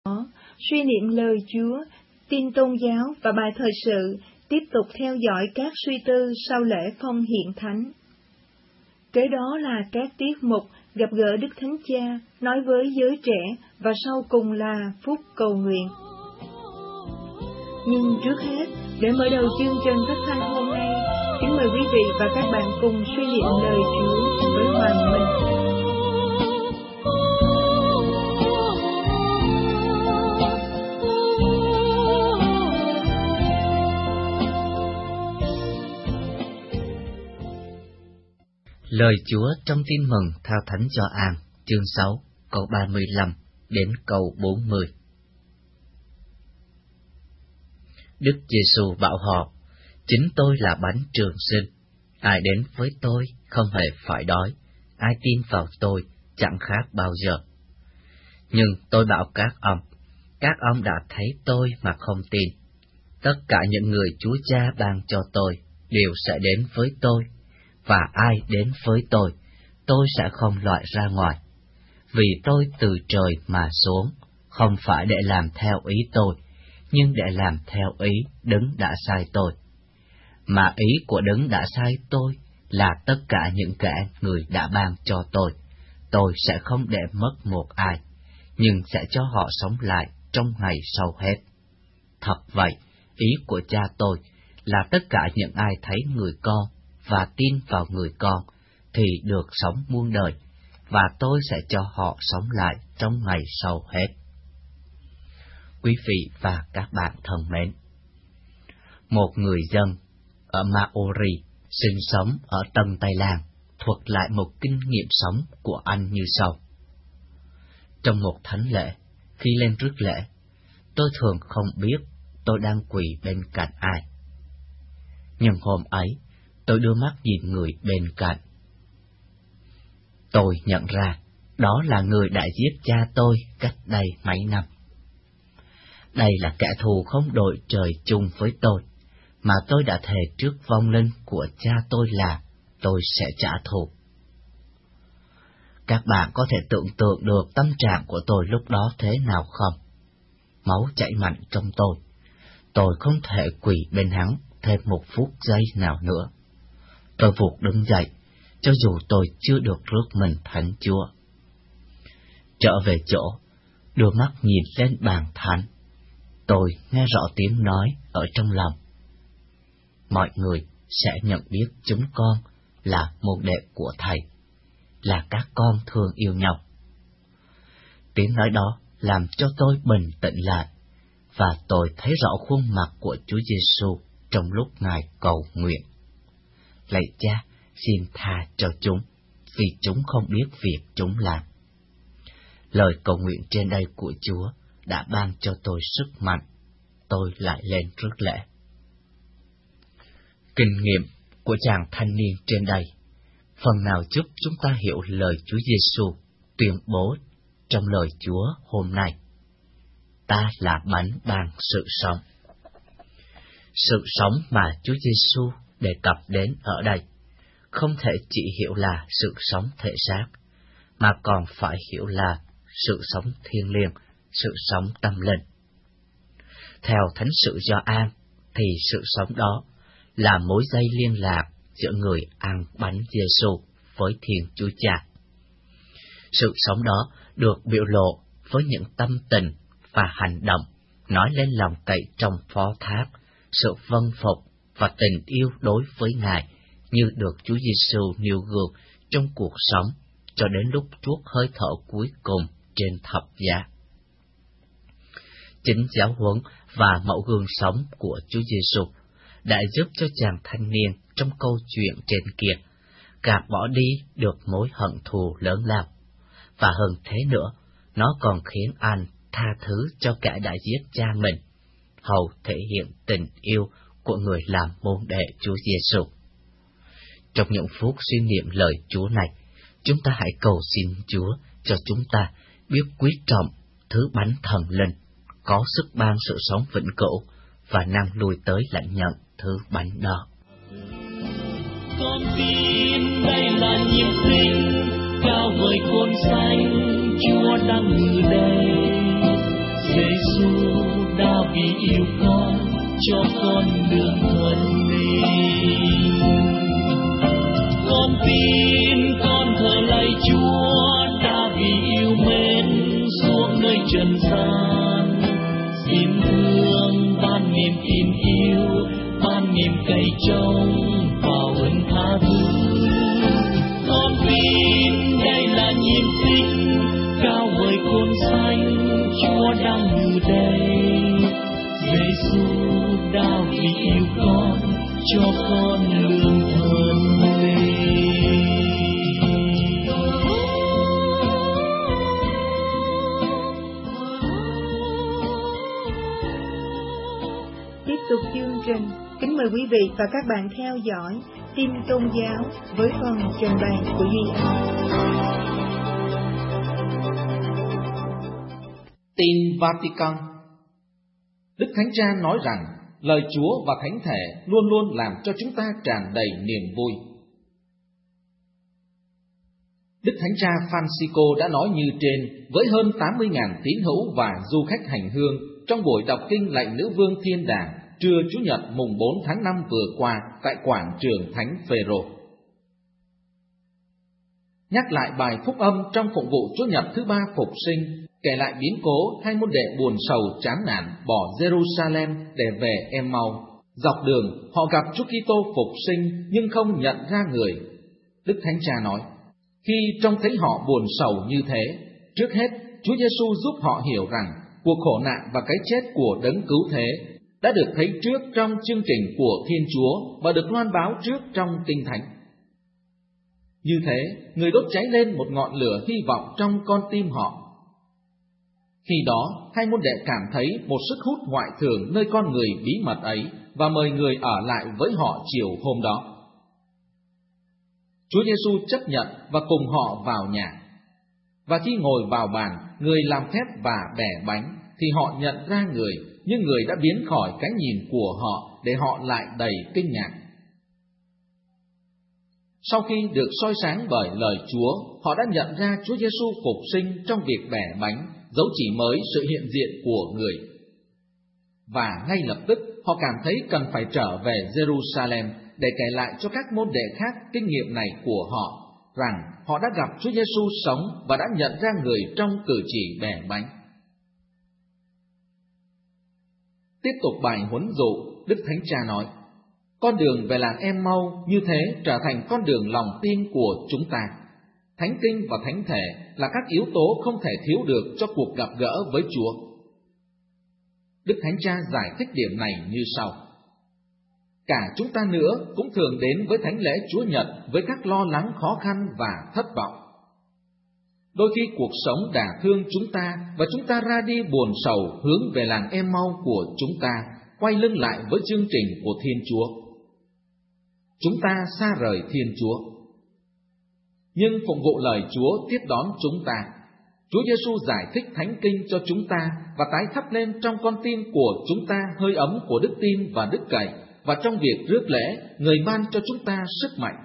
suy niệm lời Chúa, tin tôn giáo và bài thời sự, tiếp tục theo dõi các suy tư sau lễ phong hiện thánh. Kế đó là các tiết mục gặp gỡ Đức Thánh Cha, nói với giới trẻ và sau cùng là phút cầu nguyện. Nhưng trước hết, để mở đầu chương trình phát thanh hôm nay, kính mời quý vị và các bạn cùng suy niệm lời Chúa với Hoàng Minh. Lời Chúa trong Tin mừng theo Thánh Gioan, chương 6, câu 35 đến câu 40. Đức Giêsu bảo họ: chính tôi là bánh trường sinh, ai đến với tôi không hề phải đói, ai tin vào tôi chẳng khát bao giờ. Nhưng tôi bảo các ông đã thấy tôi mà không tin. Tất cả những người Chúa Cha ban cho tôi đều sẽ đến với tôi, và ai đến với tôi sẽ không loại ra ngoài. Vì tôi từ trời mà xuống, không phải để làm theo ý tôi, nhưng để làm theo ý Đấng đã sai tôi. Mà ý của Đấng đã sai tôi là tất cả những kẻ người đã ban cho tôi sẽ không để mất một ai, nhưng sẽ cho họ sống lại trong ngày sau hết. Thật vậy, ý của Cha tôi là tất cả những ai thấy người con và tin vào người con thì được sống muôn đời, và tôi sẽ cho họ sống lại trong ngày sau hết. Quý vị và các bạn thân mến, một người dân ở Maori sinh sống ở Tân Tây Lan thuật lại một kinh nghiệm sống của anh như sau. Trong một thánh lễ, khi lên rước lễ, tôi thường không biết tôi đang quỳ bên cạnh ai. Nhưng hôm ấy, tôi đưa mắt nhìn người bên cạnh. Tôi nhận ra đó là người đã giết cha tôi cách đây mấy năm. Đây là kẻ thù không đội trời chung với tôi, mà tôi đã thề trước vong linh của cha tôi là tôi sẽ trả thù. Các bạn có thể tưởng tượng được tâm trạng của tôi lúc đó thế nào không? Máu chảy mạnh trong tôi không thể quỳ bên hắn thêm một phút giây nào nữa. Tôi vụt đứng dậy, cho dù tôi chưa được rước mình Thánh Chúa. Trở về chỗ, đưa mắt nhìn lên bàn thánh, tôi nghe rõ tiếng nói ở trong lòng. Mọi người sẽ nhận biết chúng con là môn đệ của Thầy, là các con thương yêu nhau. Tiếng nói đó làm cho tôi bình tĩnh lại, và tôi thấy rõ khuôn mặt của Chúa Giêsu trong lúc Ngài cầu nguyện. Lạy Cha, xin tha cho chúng, vì chúng không biết việc chúng làm. Lời cầu nguyện trên đây của Chúa đã ban cho tôi sức mạnh. Tôi lại lên rước lễ. Kinh nghiệm của chàng thanh niên trên đây phần nào giúp chúng ta hiểu lời Chúa Giêsu tuyên bố trong lời Chúa hôm nay. Ta là bánh ban sự sống. Sự sống mà Chúa Giêsu đề cập đến ở đây không thể chỉ hiểu là sự sống thể xác, mà còn phải hiểu là sự sống thiêng liêng, sự sống tâm linh. Theo Thánh sự Gioan thì sự sống đó là mối dây liên lạc giữa người ăn bánh Giêsu với Thiên Chúa Cha. Sự sống đó được biểu lộ với những tâm tình và hành động nói lên lòng cậy trong phó thác, sự vâng phục và tình yêu đối với Ngài như được Chúa Giêsu nêu gương trong cuộc sống cho đến lúc tuốt hơi thở cuối cùng trên thập giá. Chính giáo huấn và mẫu gương sống của Chúa Giêsu đã giúp cho chàng thanh niên trong câu chuyện trên kia gạt bỏ đi được mối hận thù lớn lao, và hơn thế nữa, nó còn khiến anh tha thứ cho kẻ đã giết cha mình, hầu thể hiện tình yêu của người làm môn đệ Chúa Giêsu. Trong những phút suy niệm lời Chúa này, chúng ta hãy cầu xin Chúa cho chúng ta biết quý trọng thứ bánh thần linh, có sức ban sự sống vĩnh cửu và năng lui tới lãnh nhận thứ bánh đó. Con tin đây là nhiệm linh cao vời khôn xanh, Chúa đang ngự đây. yêu con, cho con đường thuận mình. Con tin, con thờ lạy Chúa đã vì yêu mến xuống nơi trần gian. Xin thương ban niềm tin yêu, ban niềm cậy trông vào ơn tha thứ. Con tin đây là nhiệm tích cao vời khôn xanh, Chúa đang ngự đây. Giêsu đã vì yêu con, cho con lương thuận mình. Tiếp tục chương trình, kính mời quý vị và các bạn theo dõi tin tôn giáo với phần trình bày của Duy Anh. Tin Vatican. Đức Thánh Cha nói rằng lời Chúa và Thánh Thể luôn luôn làm cho chúng ta tràn đầy niềm vui. Đức Thánh Cha Francisco đã nói như trên với hơn 80.000 tín hữu và du khách hành hương trong buổi đọc kinh lạy Nữ Vương Thiên Đàng trưa Chủ nhật mùng 4 tháng 5 vừa qua tại quảng trường Thánh Phêrô. Nhắc lại bài phúc âm trong phụng vụ Chúa Nhật thứ ba phục sinh, kể lại biến cố hai môn đệ buồn sầu chán nản bỏ Jerusalem để về Em-mau. Dọc đường họ gặp Chúa Kitô phục sinh nhưng không nhận ra người. Đức Thánh Cha nói, khi trông thấy họ buồn sầu như thế, trước hết Chúa Giêsu giúp họ hiểu rằng cuộc khổ nạn và cái chết của Đấng Cứu Thế đã được thấy trước trong chương trình của Thiên Chúa và được loan báo trước trong Kinh Thánh. Như thế, người đốt cháy lên một ngọn lửa hy vọng trong con tim họ. Khi đó, hai môn đệ cảm thấy một sức hút ngoại thường nơi con người bí mật ấy và mời người ở lại với họ chiều hôm đó. Chúa Giêsu chấp nhận và cùng họ vào nhà. Và khi ngồi vào bàn, người làm phép và bẻ bánh, thì họ nhận ra người, nhưng người đã biến khỏi cái nhìn của họ để họ lại đầy kinh ngạc. Sau khi được soi sáng bởi lời Chúa, họ đã nhận ra Chúa Giêsu phục sinh trong việc bẻ bánh, dấu chỉ mới sự hiện diện của người. Và ngay lập tức họ cảm thấy cần phải trở về Jerusalem để kể lại cho các môn đệ khác kinh nghiệm này của họ, rằng họ đã gặp Chúa Giêsu sống và đã nhận ra người trong cử chỉ bẻ bánh. Tiếp tục bài huấn dụ, Đức Thánh Cha nói, con đường về làng Em-mau như thế trở thành con đường lòng tin của chúng ta. Thánh kinh và thánh thể là các yếu tố không thể thiếu được cho cuộc gặp gỡ với Chúa. Đức Thánh Cha giải thích điểm này như sau. Cả chúng ta nữa cũng thường đến với thánh lễ Chúa Nhật với các lo lắng khó khăn và thất vọng. Đôi khi cuộc sống đả thương chúng ta và chúng ta ra đi buồn sầu hướng về làng Em-mau của chúng ta, quay lưng lại với chương trình của Thiên Chúa. Chúng ta xa rời Thiên Chúa. Nhưng phụng vụ lời Chúa tiếp đón chúng ta. Chúa Giêsu giải thích thánh kinh cho chúng ta và tái thắp lên trong con tim của chúng ta hơi ấm của đức tin và đức cậy, và trong việc rước lễ, người ban cho chúng ta sức mạnh.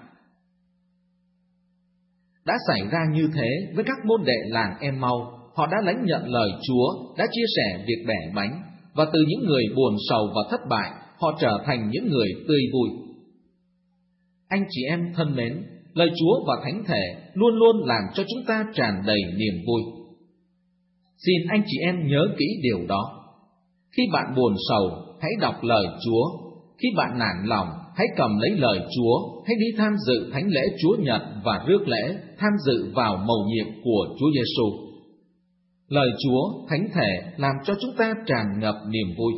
Đã xảy ra như thế với các môn đệ làng Em-mau, họ đã lãnh nhận lời Chúa, đã chia sẻ việc bẻ bánh, và từ những người buồn sầu và thất bại, họ trở thành những người tươi vui. Anh chị em thân mến, lời Chúa và Thánh Thể luôn luôn làm cho chúng ta tràn đầy niềm vui. Xin anh chị em nhớ kỹ điều đó. Khi bạn buồn sầu, hãy đọc lời Chúa. Khi bạn nản lòng, hãy cầm lấy lời Chúa, hãy đi tham dự thánh lễ Chúa Nhật và rước lễ, tham dự vào mầu nhiệm của Chúa Giêsu. Lời Chúa, Thánh Thể làm cho chúng ta tràn ngập niềm vui.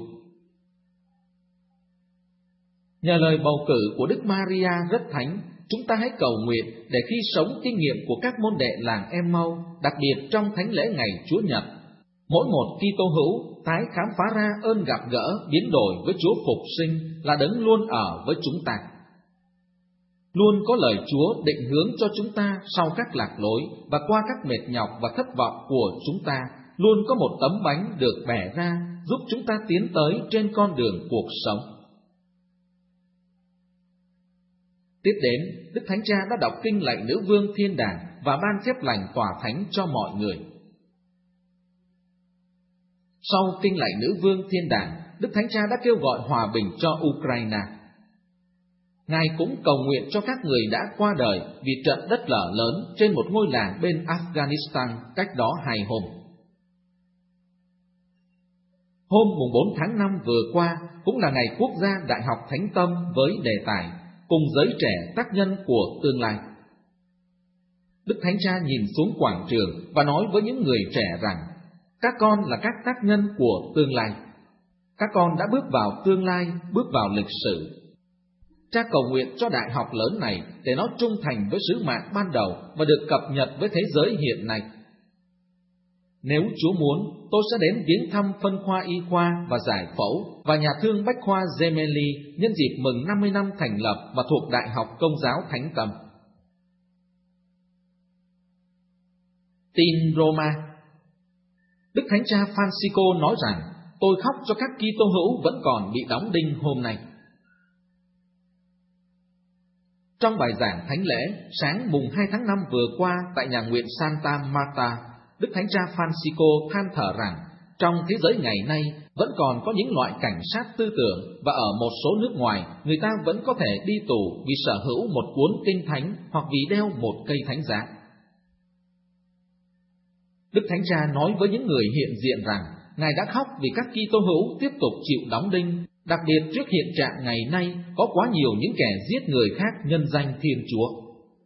Nhờ lời bầu cử của Đức Maria rất thánh, chúng ta hãy cầu nguyện để khi sống kinh nghiệm của các môn đệ làng Em-mau, đặc biệt trong thánh lễ ngày Chúa Nhật, mỗi một Kitô hữu tái khám phá ra ơn gặp gỡ biến đổi với Chúa phục sinh là Đấng luôn ở với chúng ta. Luôn có lời Chúa định hướng cho chúng ta sau các lạc lối và qua các mệt nhọc và thất vọng của chúng ta, luôn có một tấm bánh được bẻ ra giúp chúng ta tiến tới trên con đường cuộc sống. Tiếp đến, Đức Thánh Cha đã đọc kinh lạy Nữ Vương Thiên Đàng và ban phép lành tỏa thánh cho mọi người. Sau kinh lạy nữ vương thiên đàng, Đức Thánh Cha đã kêu gọi hòa bình cho Ukraine. Ngài cũng cầu nguyện cho các người đã qua đời vì trận đất lở lớn trên một ngôi làng bên Afghanistan cách đó 2 hôm. Hôm mùng 4 tháng 5 vừa qua cũng là ngày quốc gia Đại học Thánh Tâm với đề tài Cùng giới trẻ tác nhân của tương lai. Đức Thánh Cha nhìn xuống quảng trường và nói với những người trẻ rằng các con là các tác nhân của tương lai. Các con đã bước vào tương lai, bước vào lịch sử. Cha cầu nguyện cho đại học lớn này để nó trung thành với sứ mạng ban đầu và được cập nhật với thế giới hiện nay. Nếu Chúa muốn, tôi sẽ đến viếng thăm phân khoa y khoa và giải phẫu và nhà thương bách khoa Gemelli nhân dịp mừng 50 năm thành lập và thuộc Đại học Công giáo Thánh Tâm. Tin Roma. Đức Thánh Cha Francisco nói rằng tôi khóc cho các Kitô hữu vẫn còn bị đóng đinh hôm nay. Trong bài giảng thánh lễ sáng mùng 2 tháng 5 vừa qua tại nhà nguyện Santa Marta, Đức Thánh Cha Francisco than thở rằng trong thế giới ngày nay vẫn còn có những loại cảnh sát tư tưởng và ở một số nước ngoài người ta vẫn có thể đi tù vì sở hữu một cuốn kinh thánh hoặc vì đeo một cây thánh giá. Đức Thánh Cha nói với những người hiện diện rằng Ngài đã khóc vì các Kitô hữu tiếp tục chịu đóng đinh, đặc biệt trước hiện trạng ngày nay có quá nhiều những kẻ giết người khác nhân danh Thiên Chúa.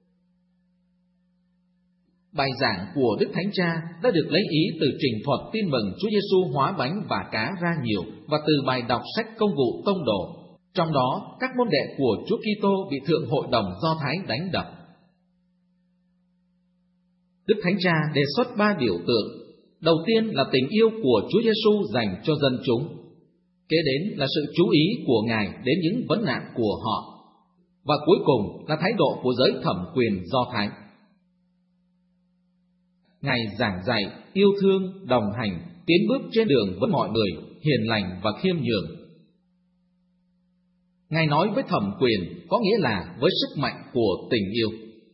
Bài giảng của Đức Thánh Cha đã được lấy ý từ trình thuật tin mừng Chúa Giêsu hóa bánh và cá ra nhiều và từ bài đọc sách Công vụ Tông đồ. Trong đó, các môn đệ của Chúa Kitô bị Thượng Hội đồng Do Thái đánh đập. Đức Thánh Cha đề xuất 3 biểu tượng. Đầu tiên là tình yêu của Chúa Giêsu dành cho dân chúng. Kế đến là sự chú ý của Ngài đến những vấn nạn của họ. Và cuối cùng là thái độ của giới thẩm quyền Do Thái. Ngài giảng dạy, yêu thương, đồng hành, tiến bước trên đường với mọi người, hiền lành và khiêm nhường. Ngài nói với thẩm quyền có nghĩa là với sức mạnh của tình yêu.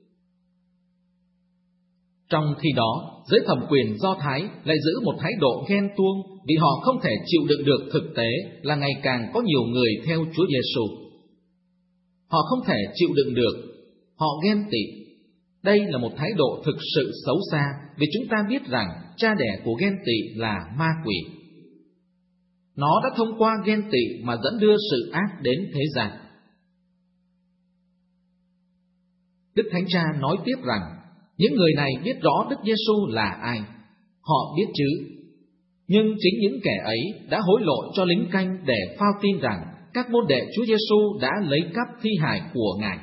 Trong khi đó, giới thẩm quyền Do Thái lại giữ một thái độ ghen tuông vì họ không thể chịu đựng được thực tế là ngày càng có nhiều người theo Chúa Giêsu. Họ không thể chịu đựng được, họ ghen tị. Đây là một thái độ thực sự xấu xa vì chúng ta biết rằng cha đẻ của ghen tị là ma quỷ. Nó đã thông qua ghen tị mà dẫn đưa sự ác đến thế gian. Đức Thánh Cha nói tiếp rằng những người này biết rõ Đức Giêsu là ai. Họ biết chứ. Nhưng chính những kẻ ấy đã hối lộ cho lính canh để phao tin rằng các môn đệ Chúa Giêsu đã lấy cắp thi hài của Ngài.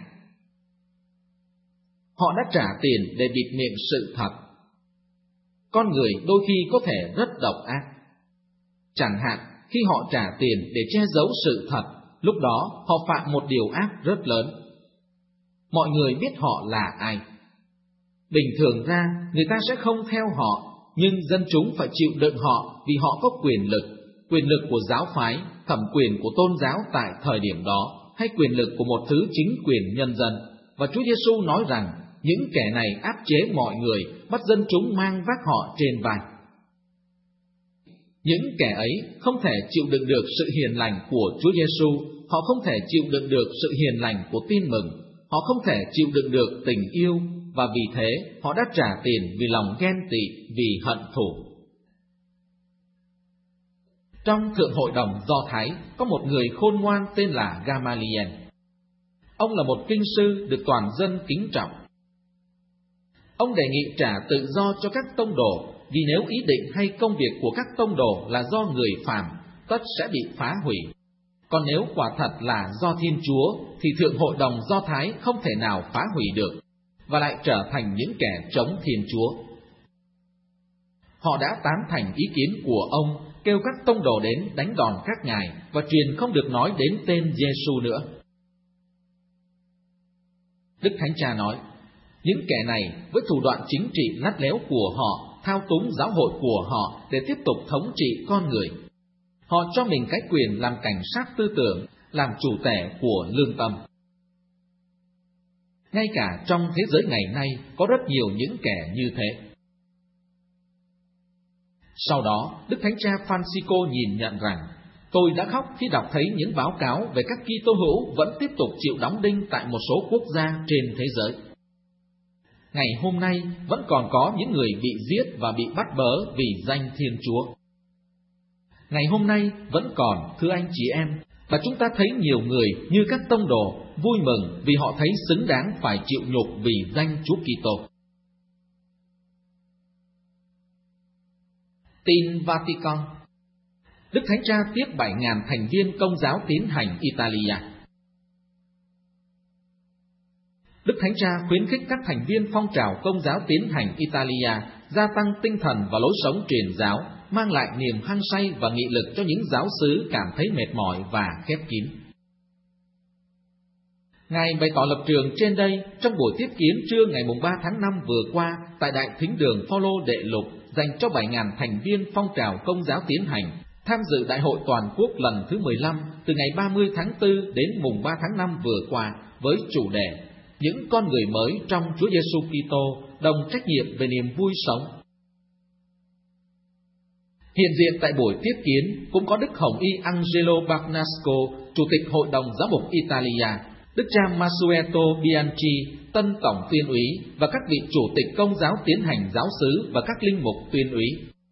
Họ đã trả tiền để bịt miệng sự thật. Con người đôi khi có thể rất độc ác. Chẳng hạn khi họ trả tiền để che giấu sự thật, lúc đó họ phạm một điều ác rất lớn. Mọi người biết họ là ai. Bình thường ra, người ta sẽ không theo họ, nhưng dân chúng phải chịu đựng họ vì họ có quyền lực của giáo phái, thẩm quyền của tôn giáo tại thời điểm đó, hay quyền lực của một thứ chính quyền nhân dân. Và Chúa Giêsu nói rằng những kẻ này áp chế mọi người, bắt dân chúng mang vác họ trên vai. Những kẻ ấy không thể chịu đựng được sự hiền lành của Chúa Giêsu, họ không thể chịu đựng được sự hiền lành của tin mừng, họ không thể chịu đựng được tình yêu, và vì thế họ đã trả tiền vì lòng ghen tị, vì hận thù. Trong Thượng Hội đồng Do Thái có một người khôn ngoan tên là Gamaliel. Ông là một kinh sư được toàn dân kính trọng. Ông đề nghị trả tự do cho các tông đồ, vì nếu ý định hay công việc của các tông đồ là do người phàm, tất sẽ bị phá hủy. Còn nếu quả thật là do Thiên Chúa, thì Thượng Hội đồng Do Thái không thể nào phá hủy được, và lại trở thành những kẻ chống Thiên Chúa. Họ đã tán thành ý kiến của ông, kêu các tông đồ đến đánh đòn các ngài và truyền không được nói đến tên Giêsu nữa. Đức Thánh Cha nói, những kẻ này với thủ đoạn chính trị lắt léo của họ thao túng giáo hội của họ để tiếp tục thống trị con người. Họ cho mình cái quyền làm cảnh sát tư tưởng, làm chủ tể của lương tâm. Ngay cả trong thế giới ngày nay có rất nhiều những kẻ như thế. Sau đó, Đức Thánh Cha Francisco nhìn nhận rằng, tôi đã khóc khi đọc thấy những báo cáo về các Kitô hữu vẫn tiếp tục chịu đóng đinh tại một số quốc gia trên thế giới. Ngày hôm nay vẫn còn có những người bị giết và bị bắt bớ vì danh Thiên Chúa. Ngày hôm nay vẫn còn, thưa anh chị em, và chúng ta thấy nhiều người như các tông đồ vui mừng vì họ thấy xứng đáng phải chịu nhục vì danh Chúa Kitô. Tin Vatican. Đức Thánh Cha tiếp 7.000 thành viên Công giáo Tiến hành Italia. Đức Thánh Cha khuyến khích các thành viên phong trào Công giáo Tiến hành Italia gia tăng tinh thần và lối sống truyền giáo, mang lại niềm hăng say và nghị lực cho những giáo xứ cảm thấy mệt mỏi và khép kín. Ngài bày tỏ lập trường trên đây trong buổi tiếp kiến trưa ngày 3 tháng 5 vừa qua tại Đại Thính đường Phaolô Đệ Lục dành cho 7.000 thành viên phong trào Công giáo Tiến hành tham dự Đại hội Toàn quốc lần thứ 15 từ ngày 30 tháng 4 đến mùng 3 tháng 5 vừa qua với chủ đề Những con người mới trong Chúa Giêsu Kitô đồng trách nhiệm về niềm vui sống. Hiện diện tại buổi tiếp kiến cũng có Đức Hồng Y Angelo Bagnasco, Chủ tịch Hội đồng Giám mục Italia, Đức cha Masueto Bianchi, tân tổng tuyên úy và các vị chủ tịch Công giáo Tiến hành giáo xứ và các linh mục tuyên úy.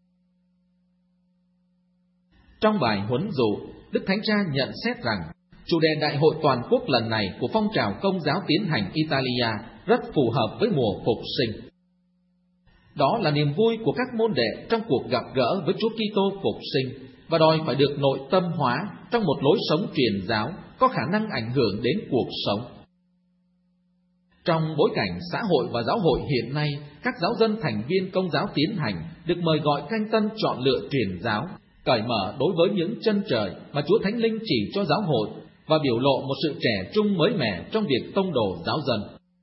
Trong bài huấn dụ, Đức Thánh Cha nhận xét rằng chủ đề Đại hội Toàn quốc lần này của phong trào Công giáo Tiến hành Italia rất phù hợp với mùa phục sinh. Đó là niềm vui của các môn đệ trong cuộc gặp gỡ với Chúa Kitô phục sinh và đòi phải được nội tâm hóa trong một lối sống truyền giáo có khả năng ảnh hưởng đến cuộc sống. Trong bối cảnh xã hội và giáo hội hiện nay, các giáo dân thành viên Công giáo Tiến hành được mời gọi canh tân chọn lựa truyền giáo, cởi mở đối với những chân trời mà Chúa Thánh Linh chỉ cho giáo hội và biểu lộ một sự trẻ trung mới mẻ trong việc tông đồ giáo dân.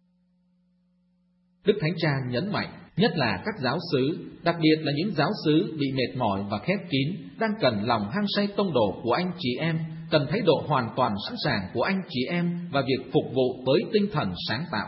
Đức Thánh Cha nhấn mạnh, nhất là các giáo xứ, đặc biệt là những giáo xứ bị mệt mỏi và khép kín, đang cần lòng hăng say tông đồ của anh chị em, cần thái độ hoàn toàn sẵn sàng của anh chị em và việc phục vụ với tinh thần sáng tạo.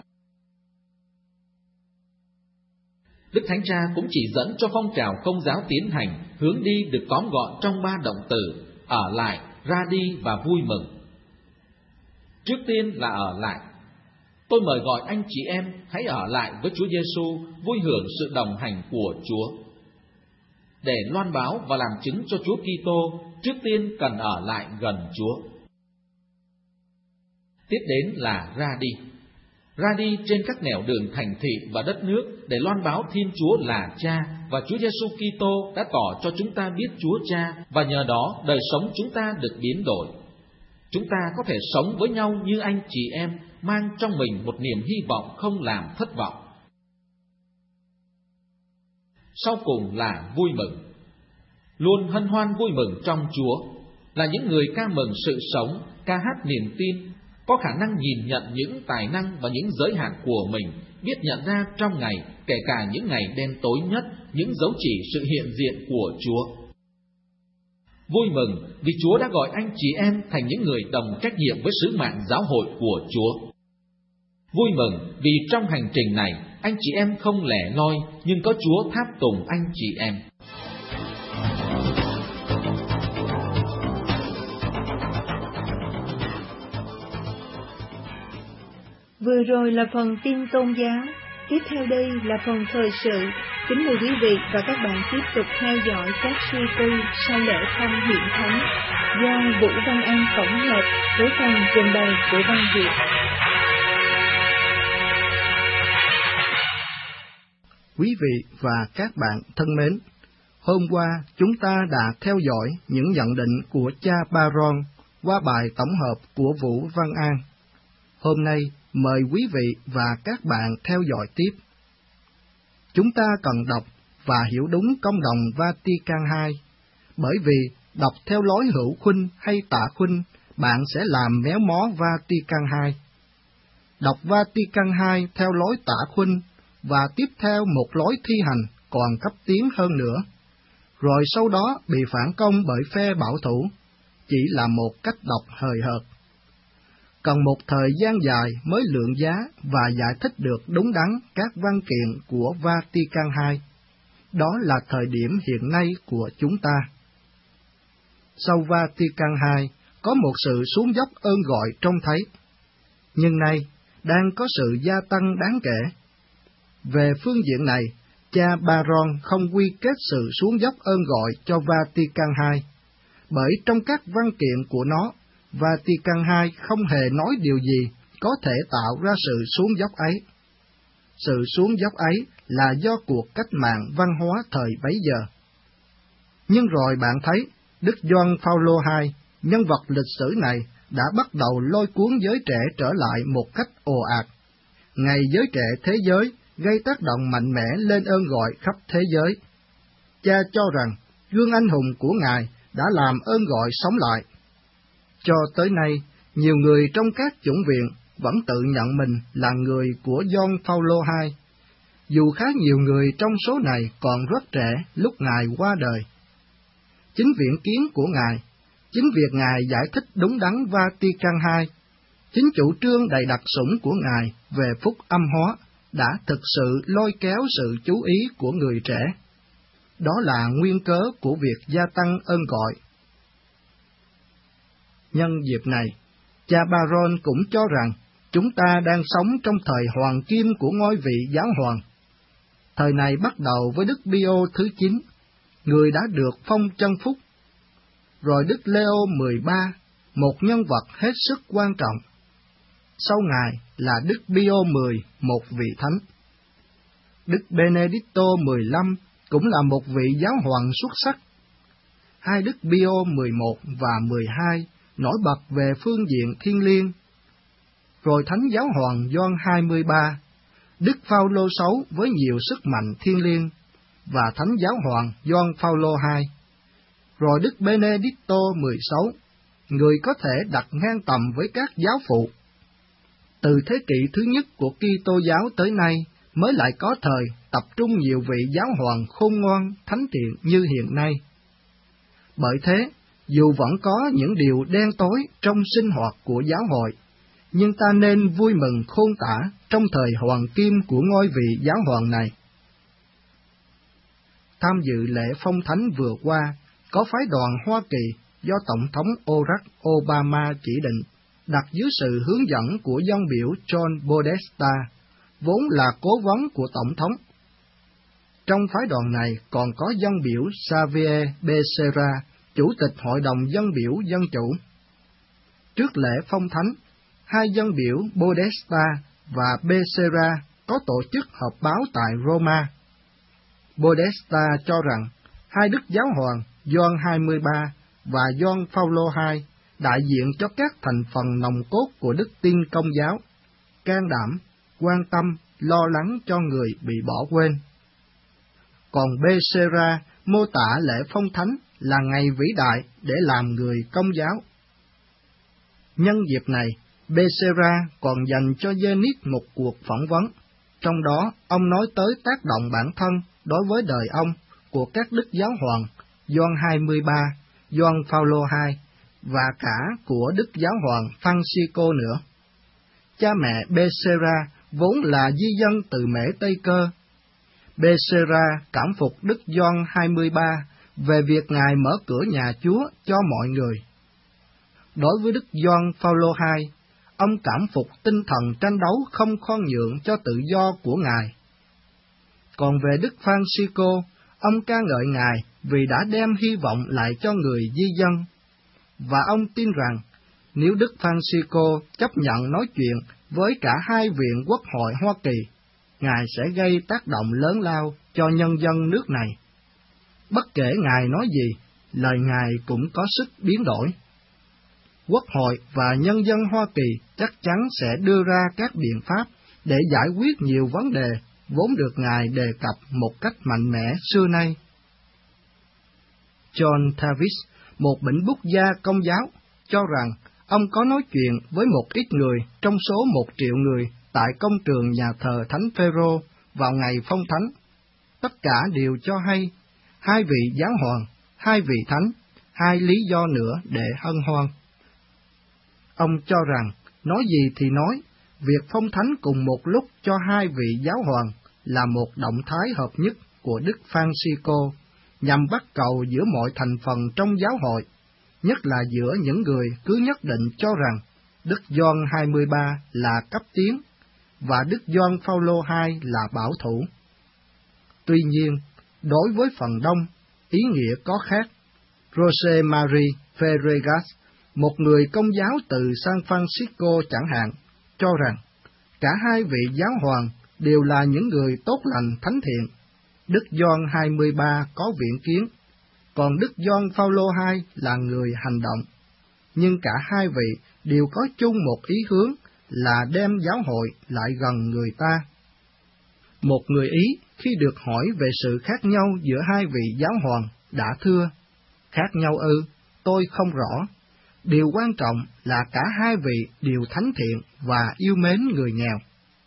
Đức Thánh Cha cũng chỉ dẫn cho phong trào Công giáo Tiến hành hướng đi được tóm gọn trong 3 động từ: ở lại, ra đi và vui mừng. Trước tiên là ở lại. Tôi mời gọi anh chị em hãy ở lại với Chúa Giêsu, vui hưởng sự đồng hành của Chúa. Để loan báo và làm chứng cho Chúa Kitô, trước tiên cần ở lại gần Chúa. Tiếp đến là ra đi. Ra đi trên các nẻo đường thành thị và đất nước để loan báo Thiên Chúa là Cha và Chúa Giêsu Kitô đã tỏ cho chúng ta biết Chúa Cha, và nhờ đó đời sống chúng ta được biến đổi. Chúng ta có thể sống với nhau như anh chị em, mang trong mình một niềm hy vọng không làm thất vọng. Sau cùng là vui mừng. Luôn hân hoan vui mừng trong Chúa, là những người ca mừng sự sống, ca hát niềm tin, có khả năng nhìn nhận những tài năng và những giới hạn của mình, biết nhận ra trong ngày, kể cả những ngày đen tối nhất, những dấu chỉ sự hiện diện của Chúa. Vui mừng vì Chúa đã gọi anh chị em thành những người đồng trách nhiệm với sứ mạng giáo hội của Chúa. Vui mừng vì trong hành trình này, anh chị em không lẻ loi, nhưng có Chúa tháp tùng anh chị em. Vừa rồi là phần tin tôn giáo, tiếp theo đây là phần thời sự. Kính mời quý vị và các bạn tiếp tục theo dõi các suy tư sau lễ thông hiện thánh do Vũ Văn An tổng hợp với phần trình bày của Văn Việt. Quý vị và các bạn thân mến, hôm qua chúng ta đã theo dõi những nhận định của cha Baron qua bài tổng hợp của Vũ Văn An. Hôm nay, mời quý vị và các bạn theo dõi tiếp. Chúng ta cần đọc và hiểu đúng công đồng Vatican II, bởi vì đọc theo lối hữu khuynh hay tả khuynh, bạn sẽ làm méo mó Vatican II. Đọc Vatican II theo lối tả khuynh và tiếp theo một lối thi hành còn cấp tiến hơn nữa, rồi sau đó bị phản công bởi phe bảo thủ, chỉ là một cách đọc hời hợt. Cần một thời gian dài mới lượng giá và giải thích được đúng đắn các văn kiện của Vatican II. đó là thời điểm hiện nay của chúng ta. Sau Vatican II, có một sự xuống dốc ơn gọi trông thấy, nhưng nay đang có sự gia tăng đáng kể. Về phương diện này, cha Baron không quy kết sự xuống dốc ơn gọi cho Vatican II, bởi trong các văn kiện của nó, Vatican II không hề nói điều gì có thể tạo ra sự xuống dốc ấy. Sự xuống dốc ấy là do cuộc cách mạng văn hóa thời bấy giờ. Nhưng rồi bạn thấy, Đức Gioan Phaolô II, nhân vật lịch sử này, đã bắt đầu lôi cuốn giới trẻ trở lại một cách ồ ạt. Ngày giới trẻ thế giới gây tác động mạnh mẽ lên ơn gọi khắp thế giới. Cha cho rằng gương anh hùng của Ngài đã làm ơn gọi sống lại. Cho tới nay, nhiều người trong các chủng viện vẫn tự nhận mình là người của Gioan Phaolô II, dù khá nhiều người trong số này còn rất trẻ lúc Ngài qua đời. Chính viện kiến của Ngài, chính việc Ngài giải thích đúng đắn Vatican II, chính chủ trương đầy đặc sủng của Ngài về phúc âm hóa đã thực sự lôi kéo sự chú ý của người trẻ. Đó là nguyên cớ của việc gia tăng ơn gọi. Nhân dịp này, cha Baron cũng cho rằng chúng ta đang sống trong thời hoàng kim của ngôi vị giáo hoàng. Thời này bắt đầu với Đức Pio thứ 9, người đã được phong chân phúc, rồi Đức Leo 13, một nhân vật hết sức quan trọng. Sau Ngài là Đức Pio 10, một vị thánh. Đức Benedicto 15 cũng là một vị giáo hoàng xuất sắc. Hai Đức Pio 11 và 12 nổi bật về phương diện thiêng liêng. Rồi Thánh Giáo hoàng Gioan 23, Đức Phaolô 6 với nhiều sức mạnh thiêng liêng, và Thánh Giáo hoàng Gioan Phaolô II. Rồi Đức Benedicto 16, người có thể đặt ngang tầm với các giáo phụ. Từ thế kỷ thứ nhất của Kitô giáo tới nay mới lại có thời tập trung nhiều vị giáo hoàng khôn ngoan, thánh thiện như hiện nay. Bởi thế, dù vẫn có những điều đen tối trong sinh hoạt của giáo hội, nhưng ta nên vui mừng khôn tả trong thời hoàng kim của ngôi vị giáo hoàng này. Tham dự lễ phong thánh vừa qua, có phái đoàn Hoa Kỳ do Tổng thống Barack Obama chỉ định, đặt dưới sự hướng dẫn của dân biểu John Podesta, vốn là cố vấn của Tổng thống. Trong phái đoàn này còn có dân biểu Xavier Becerra, Chủ tịch Hội đồng Dân biểu Dân Chủ. Trước lễ phong thánh, hai dân biểu Podesta và Becerra có tổ chức họp báo tại Roma. Podesta cho rằng hai đức giáo hoàng Gioan 23 và Gioan Phaolô II đại diện cho các thành phần nòng cốt của đức tin Công giáo, can đảm, quan tâm, lo lắng cho người bị bỏ quên. Còn Becerra mô tả lễ phong thánh là ngày vĩ đại để làm người Công giáo. Nhân dịp này, Becerra còn dành cho Zenith một cuộc phỏng vấn, trong đó ông nói tới tác động bản thân đối với đời ông của các đức giáo hoàng Gioan 23, Gioan Phaolô II và cả của đức giáo hoàng Francisco nữa. Cha mẹ Becerra vốn là di dân từ Mễ Tây Cơ. Becerra cảm phục đức Gioan 23 về việc Ngài mở cửa nhà Chúa cho mọi người. Đối với đức Gioan Phaolô II, ông cảm phục tinh thần tranh đấu không khoan nhượng cho tự do của Ngài. Còn về đức Francisco, ông ca ngợi Ngài vì đã đem hy vọng lại cho người di dân, và ông tin rằng nếu đức Francisco chấp nhận nói chuyện với cả hai viện quốc hội Hoa Kỳ, Ngài sẽ gây tác động lớn lao cho nhân dân nước này. Bất kể Ngài nói gì, lời Ngài cũng có sức biến đổi. Quốc hội và nhân dân Hoa Kỳ chắc chắn sẽ đưa ra các biện pháp để giải quyết nhiều vấn đề vốn được Ngài đề cập một cách mạnh mẽ xưa nay. John Tavis, một bỉnh bút gia Công giáo, cho rằng ông có nói chuyện với một ít người trong số 1 triệu người tại công trường nhà thờ Thánh Phêrô vào ngày phong thánh. Tất cả đều cho hay 2 vị giáo hoàng, 2 vị thánh, 2 lý do nữa để hân hoan. Ông cho rằng, nói gì thì nói, việc phong thánh cùng một lúc cho 2 vị giáo hoàng là một động thái hợp nhất của Đức Francisco nhằm bắt cầu giữa mọi thành phần trong giáo hội, nhất là giữa những người cứ nhất định cho rằng Đức Gioan 23 là cấp tiến và Đức Gioan Phaolô II là bảo thủ. Tuy nhiên, đối với phần đông, ý nghĩa có khác. Jose Marie Ferregas, một người Công giáo từ San Francisco chẳng hạn, cho rằng cả hai vị giáo hoàng đều là những người tốt lành thánh thiện. Đức Gioan 23 có viễn kiến, còn Đức Gioan Phaolô II là người hành động. Nhưng cả hai vị đều có chung một ý hướng là đem giáo hội lại gần người ta. Một người Ý khi được hỏi về sự khác nhau giữa hai vị giáo hoàng đã thưa: khác nhau ư, tôi không rõ. Điều quan trọng là cả hai vị đều thánh thiện và yêu mến người nghèo.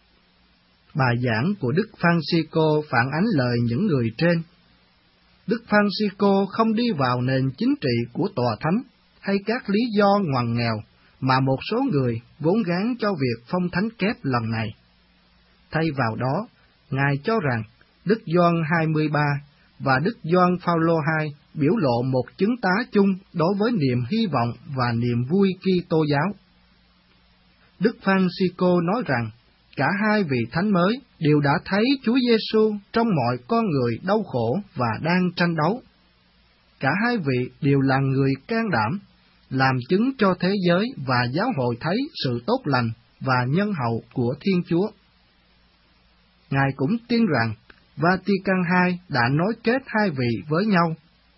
Bài giảng của Đức Francisco phản ánh lời những người trên. Đức Francisco không đi vào nền chính trị của tòa thánh hay các lý do ngoằn nghèo mà một số người vốn gán cho việc phong thánh kép lần này. Thay vào đó, Ngài cho rằng Đức Gioan 23 và Đức Gioan Phaolô II biểu lộ một chứng tá chung đối với niềm hy vọng và niềm vui Kitô giáo. Đức Francisco nói rằng cả hai vị thánh mới đều đã thấy Chúa Giêsu trong mọi con người đau khổ và đang tranh đấu. Cả hai vị đều là người can đảm, làm chứng cho thế giới và giáo hội thấy sự tốt lành và nhân hậu của Thiên Chúa. Ngài cũng tin rằng Vatican II đã nối kết hai vị với nhau.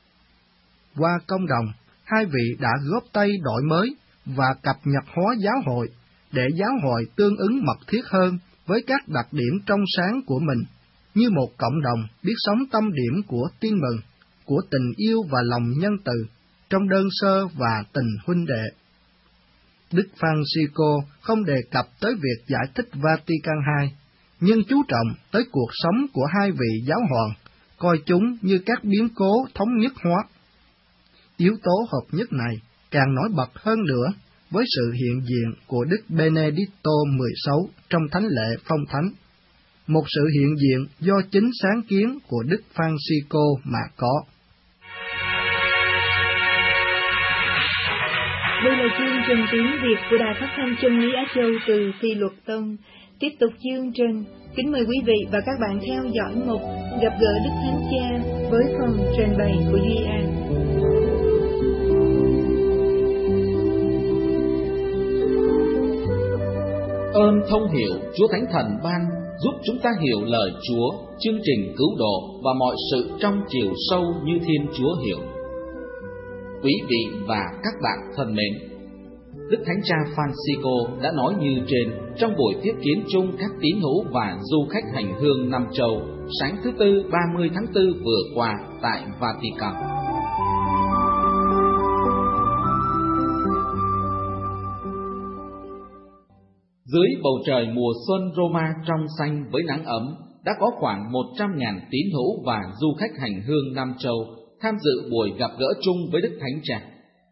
Qua công đồng, hai vị đã góp tay đổi mới và cập nhật hóa giáo hội, để giáo hội tương ứng mật thiết hơn với các đặc điểm trong sáng của mình, như một cộng đồng biết sống tâm điểm của tin mừng, của tình yêu và lòng nhân từ, trong đơn sơ và tình huynh đệ. Đức Francisco không đề cập tới việc giải thích Vatican II, nhưng chú trọng tới cuộc sống của hai vị giáo hoàng, coi chúng như các biến cố thống nhất hóa. Yếu tố hợp nhất này càng nổi bật hơn nữa với sự hiện diện của Đức Benedicto XVI trong thánh lễ phong thánh, một sự hiện diện do chính sáng kiến của Đức Francisco mà có. Đây là chương trình tiếng Việt của Đài Phát thanh Chân lý Á Châu từ Phi Luật Tông. Tiếp tục chương trình, kính mời quý vị và các bạn theo dõi mục Gặp gỡ Đức Thánh Cha với phần trình bày của Duy An. Ơn thông hiểu Chúa Thánh Thần ban giúp chúng ta hiểu lời Chúa, chương trình cứu độ và mọi sự trong chiều sâu như Thiên Chúa hiểu. Quý vị và các bạn thân mến, Đức Thánh Cha Francisco đã nói như trên trong buổi tiếp kiến chung các tín hữu và du khách hành hương năm châu sáng thứ Tư 30 tháng 4 vừa qua tại Vatican. Dưới bầu trời mùa xuân Roma trong xanh với nắng ấm, đã có khoảng 100.000 tín hữu và du khách hành hương năm châu tham dự buổi gặp gỡ chung với Đức Thánh Cha.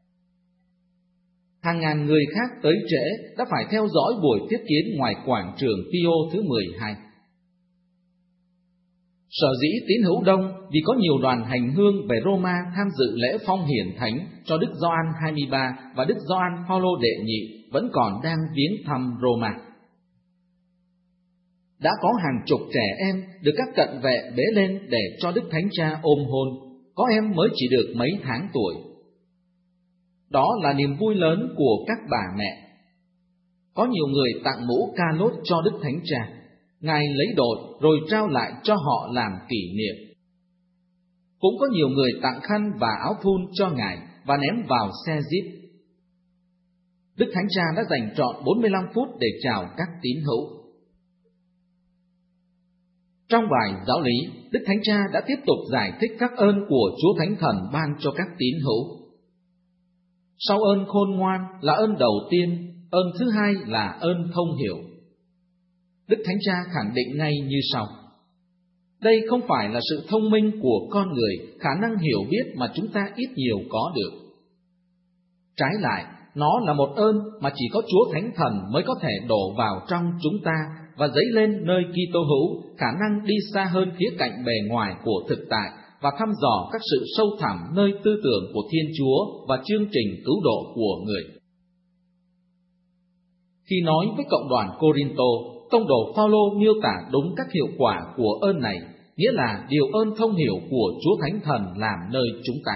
Hàng ngàn người khác tới trễ đã phải theo dõi buổi tiếp kiến ngoài quảng trường Pio thứ 12. Sở dĩ tín hữu đông vì có nhiều đoàn hành hương về Roma tham dự lễ phong hiển thánh cho Đức Gioan 23 và Đức Gioan Phaolô đệ nhị vẫn còn đang viếng thăm Roma. Đã có hàng chục trẻ em được các cận vệ bế lên để cho Đức Thánh Cha ôm hôn, có em mới chỉ được mấy tháng tuổi. Đó là niềm vui lớn của các bà mẹ. Có nhiều người tặng mũ ca lốt cho Đức Thánh Cha, Ngài lấy đột rồi trao lại cho họ làm kỷ niệm. Cũng có nhiều người tặng khăn và áo thun cho Ngài và ném vào xe jeep. Đức Thánh Cha đã dành trọn 45 phút để chào các tín hữu. Trong bài giáo lý, Đức Thánh Cha đã tiếp tục giải thích các ơn của Chúa Thánh Thần ban cho các tín hữu. Sau ơn khôn ngoan là ơn đầu tiên, ơn thứ hai là ơn thông hiểu. Đức Thánh Cha khẳng định ngay như sau: đây không phải là sự thông minh của con người, khả năng hiểu biết mà chúng ta ít nhiều có được. Trái lại, nó là một ơn mà chỉ có Chúa Thánh Thần mới có thể đổ vào trong chúng ta và dấy lên nơi Kitô hữu khả năng đi xa hơn khía cạnh bề ngoài của thực tại và thăm dò các sự sâu thẳm nơi tư tưởng của Thiên Chúa và chương trình cứu độ của người. Khi nói với cộng đoàn Cô-rinh-tô, tông đồ Phao-lô miêu tả đúng các hiệu quả của ơn này, nghĩa là điều ơn thông hiểu của Chúa Thánh Thần làm nơi chúng ta.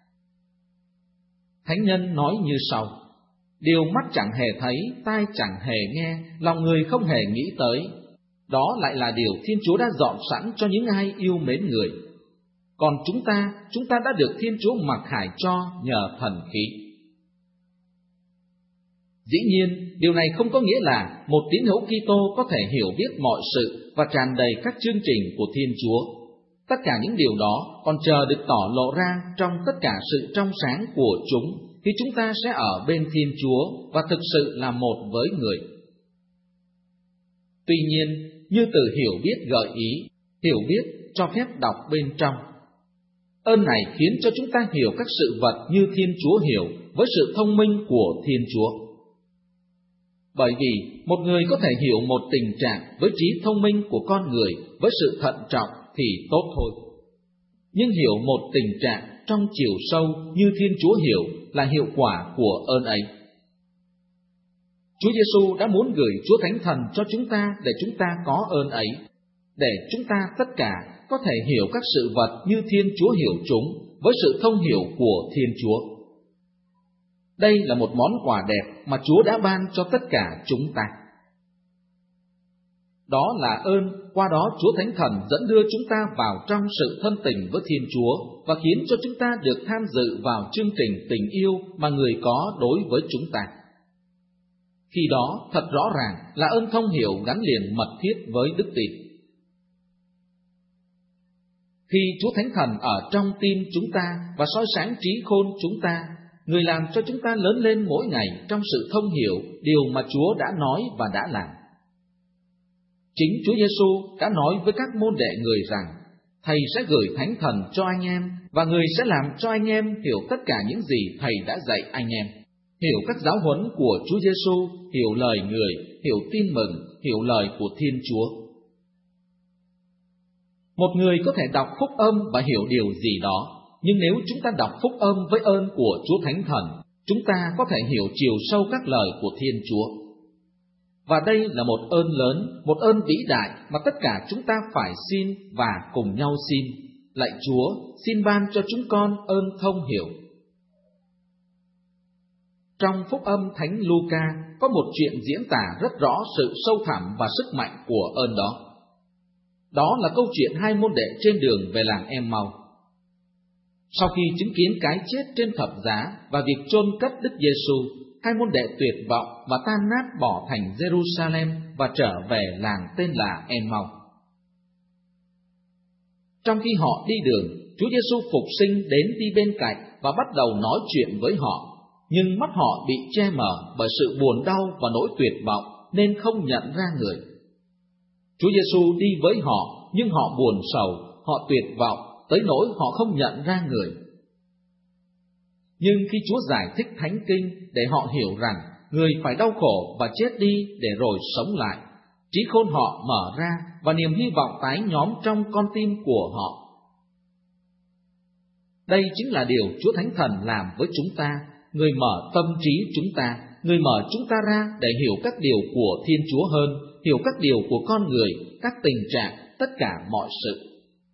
Thánh nhân nói như sau: điều mắt chẳng hề thấy, tai chẳng hề nghe, lòng người không hề nghĩ tới, đó lại là điều Thiên Chúa đã dọn sẵn cho những ai yêu mến người. Còn chúng ta đã được Thiên Chúa mặc khải cho nhờ thần khí. Dĩ nhiên, điều này không có nghĩa là một tín hữu Kitô có thể hiểu biết mọi sự và tràn đầy các chương trình của Thiên Chúa. Tất cả những điều đó còn chờ được tỏ lộ ra trong tất cả sự trong sáng của chúng khi chúng ta sẽ ở bên Thiên Chúa và thực sự là một với người. Tuy nhiên, như từ hiểu biết gợi ý, hiểu biết cho phép đọc bên trong. Ơn này khiến cho chúng ta hiểu các sự vật như Thiên Chúa hiểu với sự thông minh của Thiên Chúa. Bởi vì một người có thể hiểu một tình trạng với trí thông minh của con người với sự thận trọng thì tốt thôi. Nhưng hiểu một tình trạng trong chiều sâu như Thiên Chúa hiểu là hiệu quả của ơn ấy. Chúa Giêsu đã muốn gửi Chúa Thánh Thần cho chúng ta để chúng ta có ơn ấy, để chúng ta tất cả có thể hiểu các sự vật như Thiên Chúa hiểu chúng với sự thông hiểu của Thiên Chúa. Đây là một món quà đẹp mà Chúa đã ban cho tất cả chúng ta. Đó là ơn, qua đó Chúa Thánh Thần dẫn đưa chúng ta vào trong sự thân tình với Thiên Chúa và khiến cho chúng ta được tham dự vào chương trình tình yêu mà Người có đối với chúng ta. Khi đó, thật rõ ràng là ơn thông hiểu gắn liền mật thiết với đức tin. Khi Chúa Thánh Thần ở trong tim chúng ta và soi sáng trí khôn chúng ta, Người làm cho chúng ta lớn lên mỗi ngày trong sự thông hiểu điều mà Chúa đã nói và đã làm. Chính Chúa Giêsu đã nói với các môn đệ Người rằng, Thầy sẽ gửi Thánh Thần cho anh em, và Người sẽ làm cho anh em hiểu tất cả những gì Thầy đã dạy anh em. Hiểu các giáo huấn của Chúa Giêsu, hiểu lời Người, hiểu tin mừng, hiểu lời của Thiên Chúa. Một người có thể đọc phúc âm và hiểu điều gì đó, nhưng nếu chúng ta đọc phúc âm với ơn của Chúa Thánh Thần, chúng ta có thể hiểu chiều sâu các lời của Thiên Chúa. Và đây là một ơn lớn, một ơn vĩ đại mà tất cả chúng ta phải xin và cùng nhau xin. Lạy Chúa, xin ban cho chúng con ơn thông hiểu. Trong phúc âm Thánh Luca có một chuyện diễn tả rất rõ sự sâu thẳm và sức mạnh của ơn đó. Đó là câu chuyện hai môn đệ trên đường về làng Em-mau. Sau khi chứng kiến cái chết trên thập giá và việc chôn cất Đức Giêsu, hai môn đệ tuyệt vọng và tan nát bỏ thành Jerusalem và trở về làng tên là Em-mau. Trong khi họ đi đường, Chúa Giêsu phục sinh đến đi bên cạnh và bắt đầu nói chuyện với họ, nhưng mắt họ bị che mờ bởi sự buồn đau và nỗi tuyệt vọng nên không nhận ra Người. Chúa Giêsu đi với họ, nhưng họ buồn sầu, họ tuyệt vọng tới nỗi họ không nhận ra Người. Nhưng khi Chúa giải thích Thánh Kinh để họ hiểu rằng Người phải đau khổ và chết đi để rồi sống lại, trí khôn họ mở ra và niềm hy vọng tái nhóm trong con tim của họ. Đây chính là điều Chúa Thánh Thần làm với chúng ta. Người mở tâm trí chúng ta, Người mở chúng ta ra để hiểu các điều của Thiên Chúa hơn, hiểu các điều của con người, các tình trạng, tất cả mọi sự.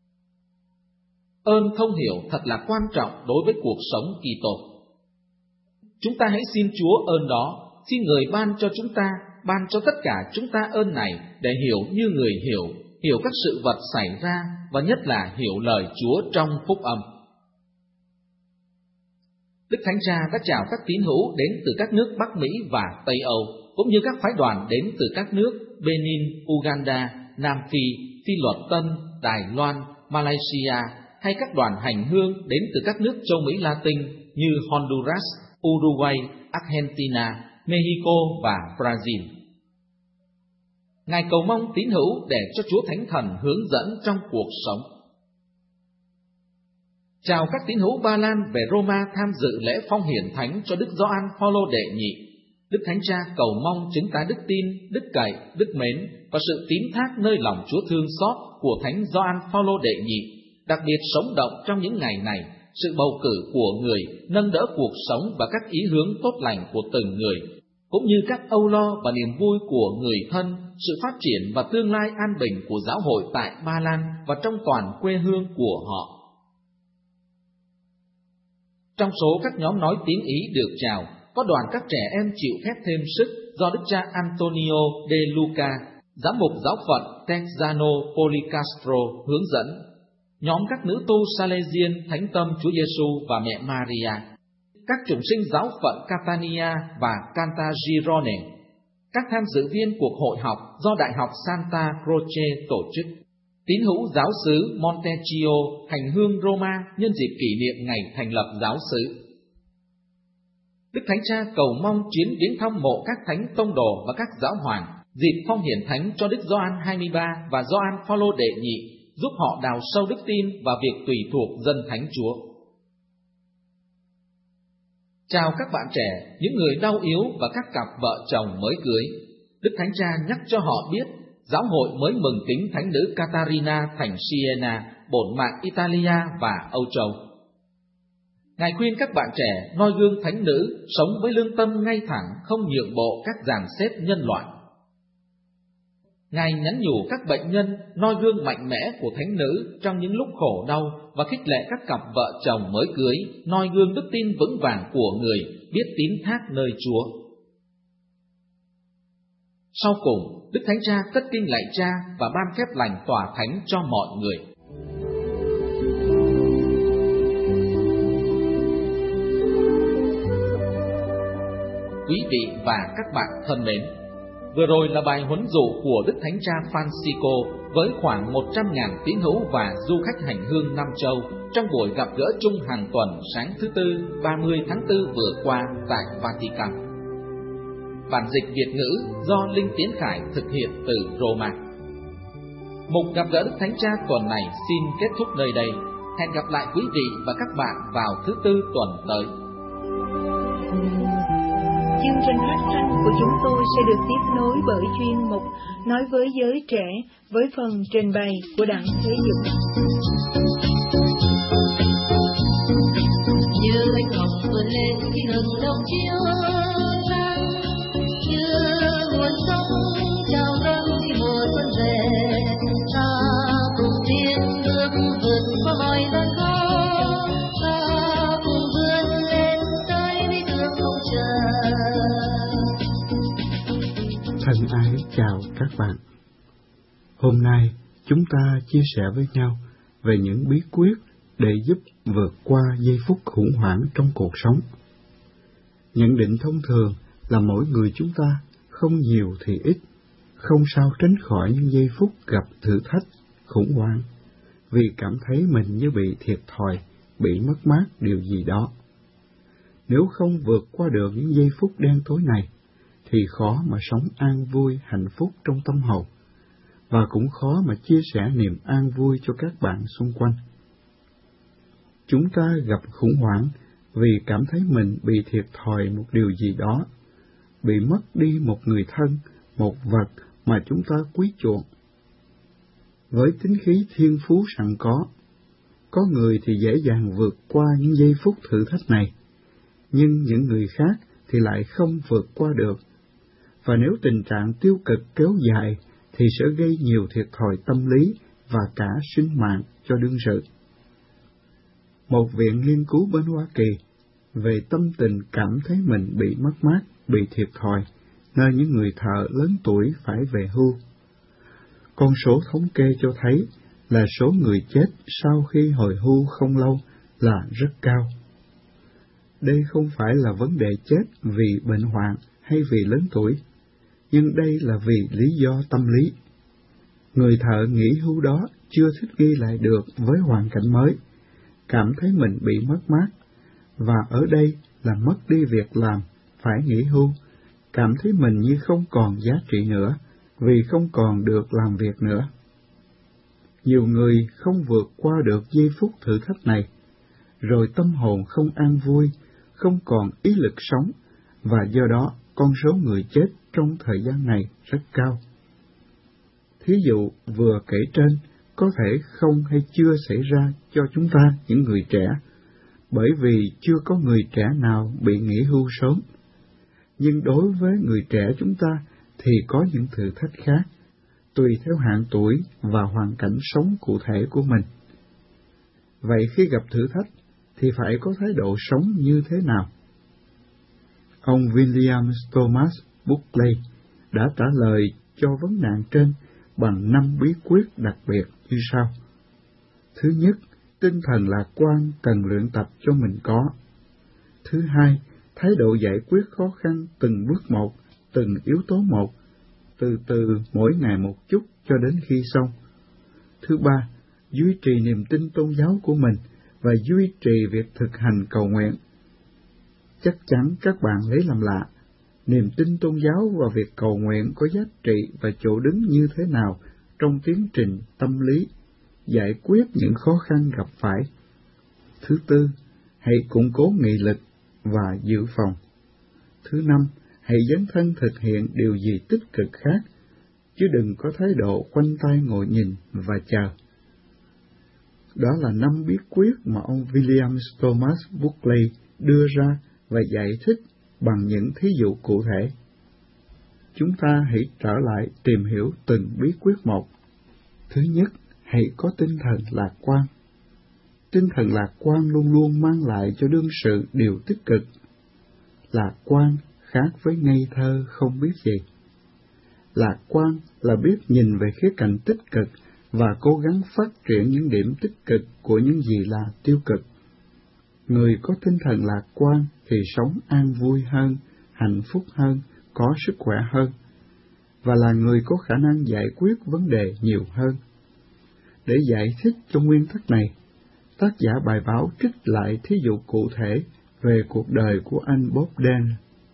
Ơn thông hiểu thật là quan trọng đối với cuộc sống Kitô. Chúng ta hãy xin Chúa ơn đó, xin Người ban cho chúng ta, ban cho tất cả chúng ta ơn này để hiểu như Người hiểu, hiểu các sự vật xảy ra và nhất là hiểu lời Chúa trong phúc âm. Đức Thánh Cha đã chào các tín hữu đến từ các nước Bắc Mỹ và Tây Âu, cũng như các phái đoàn đến từ các nước Benin, Uganda, Nam Phi, Phi Luật Tân, Đài Loan, Malaysia, hay các đoàn hành hương đến từ các nước châu Mỹ Latin như Honduras, Uruguay, Argentina, Mexico và Brazil. Ngài cầu mong tín hữu để cho Chúa Thánh Thần hướng dẫn trong cuộc sống. Chào các tín hữu Ba Lan về Roma tham dự lễ phong hiển thánh cho Đức Gioan Phaolô đệ nhị. Đức Thánh Cha cầu mong chúng ta đức tin, đức cậy, đức mến và sự tín thác nơi lòng Chúa thương xót của Thánh Gioan Phaolô đệ nhị, đặc biệt sống động trong những ngày này, sự bầu cử của người, nâng đỡ cuộc sống và các ý hướng tốt lành của từng người, cũng như các âu lo và niềm vui của người thân, sự phát triển và tương lai an bình của giáo hội tại Ba Lan và trong toàn quê hương của họ. Trong số các nhóm nói tiếng Ý được chào, có đoàn các trẻ em chịu phép thêm sức do Đức cha Antonio de Luca, giám mục giáo phận Texano Policastro hướng dẫn, nhóm các nữ tu Salesian Thánh Tâm Chúa Giêsu và Mẹ Maria, các chủng sinh giáo phận Catania và Cantagirone, các tham dự viên cuộc hội học do Đại học Santa Croce tổ chức, tín hữu giáo xứ Montecchio hành hương Roma nhân dịp kỷ niệm ngày thành lập giáo xứ. Đức Thánh Cha cầu mong chuyến viếng thăm mộ các thánh tông đồ và các giáo hoàng, dịp phong hiển thánh cho Đức Gioan 23 và Gioan Phaolô đệ nhị, giúp họ đào sâu đức tin và việc tùy thuộc dân thánh Chúa. Chào các bạn trẻ, những người đau yếu và các cặp vợ chồng mới cưới. Đức Thánh Cha nhắc cho họ biết, giáo hội mới mừng kính thánh nữ Catarina thành Siena, bổn mạng Italia và Âu Châu. Ngài khuyên các bạn trẻ noi gương thánh nữ, sống với lương tâm ngay thẳng, không nhượng bộ các dàn xếp nhân loại. Ngài nhắn nhủ các bệnh nhân noi gương mạnh mẽ của thánh nữ trong những lúc khổ đau và khích lệ các cặp vợ chồng mới cưới noi gương đức tin vững vàng của người biết tín thác nơi Chúa. Sau cùng, Đức Thánh Cha cất kinh lạy Cha và ban phép lành tỏa thánh cho mọi người. Quý vị và các bạn thân mến, vừa rồi là bài huấn dụ của Đức Thánh Cha Francisco với khoảng 100.000 tín hữu và du khách hành hương Nam Châu trong buổi gặp gỡ chung hàng tuần sáng thứ Tư 30 tháng 4 vừa qua tại Vatican. Bản dịch Việt ngữ do Linh Tiến Khải thực hiện từ Roma. Mục gặp gỡ Đức Thánh Cha tuần này xin kết thúc nơi đây. Hẹn gặp lại quý vị và các bạn vào thứ Tư tuần tới. Chương trình phát thanh của chúng tôi sẽ được tiếp nối bởi chuyên mục Nói với giới trẻ với phần trình bày của Đặng Thế Dũng. Như anh ngọc vươn lên khi hừng đông chiếu sáng, như nguồn sông trào dâng khi mùa xuân về, ta cùng tiến bước vượt qua mọi gian khó, ta cùng vươn lên tới bí thương không chờ. Thân ái chào các bạn. Hôm nay chúng ta chia sẻ với nhau về những bí quyết để giúp vượt qua giây phút khủng hoảng trong cuộc sống. Nhận định thông thường là mỗi người chúng ta, không nhiều thì ít, không sao tránh khỏi những giây phút gặp thử thách, khủng hoảng, vì cảm thấy mình như bị thiệt thòi, bị mất mát điều gì đó. Nếu không vượt qua được những giây phút đen tối này, thì khó mà sống an vui, hạnh phúc trong tâm hồn, và cũng khó mà chia sẻ niềm an vui cho các bạn xung quanh. Chúng ta gặp khủng hoảng vì cảm thấy mình bị thiệt thòi một điều gì đó, bị mất đi một người thân, một vật mà chúng ta quý chuộng. Với tính khí thiên phú sẵn có người thì dễ dàng vượt qua những giây phút thử thách này, nhưng những người khác thì lại không vượt qua được. Và nếu tình trạng tiêu cực kéo dài thì sẽ gây nhiều thiệt thòi tâm lý và cả sinh mạng cho đương sự. Một viện nghiên cứu bên Hoa Kỳ về tâm tình cảm thấy mình bị mất mát, bị thiệt thòi, nơi những người thợ lớn tuổi phải về hưu. Con số thống kê cho thấy là số người chết sau khi hồi hưu không lâu là rất cao. Đây không phải là vấn đề chết vì bệnh hoạn hay vì lớn tuổi, nhưng đây là vì lý do tâm lý. Người thợ nghỉ hưu đó chưa thích nghi lại được với hoàn cảnh mới, cảm thấy mình bị mất mát, và ở đây là mất đi việc làm, phải nghỉ hưu, cảm thấy mình như không còn giá trị nữa, vì không còn được làm việc nữa. Nhiều người không vượt qua được giây phút thử thách này, rồi tâm hồn không an vui, không còn ý lực sống, và do đó con số người chết trong thời gian này rất cao. Thí dụ vừa kể trên có thể không hay chưa xảy ra cho chúng ta những người trẻ, bởi vì chưa có người trẻ nào bị nghỉ hưu sớm. Nhưng đối với người trẻ chúng ta thì có những thử thách khác, tùy theo hạng tuổi và hoàn cảnh sống cụ thể của mình. Vậy khi gặp thử thách thì phải có thái độ sống như thế nào? Ông William Thomas Buckley đã trả lời cho vấn nạn trên bằng 5 bí quyết đặc biệt như sau. Thứ nhất, tinh thần lạc quan cần luyện tập cho mình có. Thứ hai, thái độ giải quyết khó khăn từng bước một, từng yếu tố một, từ từ mỗi ngày một chút cho đến khi xong. Thứ ba, duy trì niềm tin tôn giáo của mình và duy trì việc thực hành cầu nguyện. Chắc chắn các bạn lấy làm lạ, niềm tin tôn giáo và việc cầu nguyện có giá trị và chỗ đứng như thế nào trong tiến trình tâm lý, giải quyết những khó khăn gặp phải. Thứ tư, hãy củng cố nghị lực và dự phòng. Thứ năm, hãy dấn thân thực hiện điều gì tích cực khác, chứ đừng có thái độ khoanh tay ngồi nhìn và chờ. Đó là 5 bí quyết mà ông William Thomas Buckley đưa ra và giải thích bằng những thí dụ cụ thể. Chúng ta hãy trở lại tìm hiểu từng bí quyết một. Thứ nhất, hãy có tinh thần lạc quan. Tinh thần lạc quan luôn luôn mang lại cho đương sự điều tích cực. Lạc quan khác với ngây thơ không biết gì. Lạc quan là biết nhìn về khía cạnh tích cực và cố gắng phát triển những điểm tích cực của những gì là tiêu cực. Người có tinh thần lạc quan thì sống an vui hơn, hạnh phúc hơn, có sức khỏe hơn, và là người có khả năng giải quyết vấn đề nhiều hơn. Để giải thích cho nguyên tắc này, tác giả bài báo trích lại thí dụ cụ thể về cuộc đời của anh Bob Dan.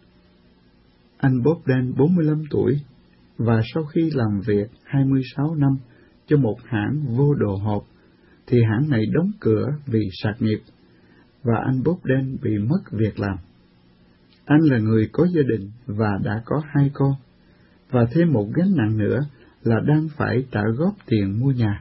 Anh Bob Dan 45 tuổi, và sau khi làm việc 26 năm cho một hãng vô đồ hộp, thì hãng này đóng cửa vì sạc nghiệp, và anh Bob Dan bị mất việc làm. Anh là người có gia đình và đã có 2 con, và thêm một gánh nặng nữa là đang phải trả góp tiền mua nhà.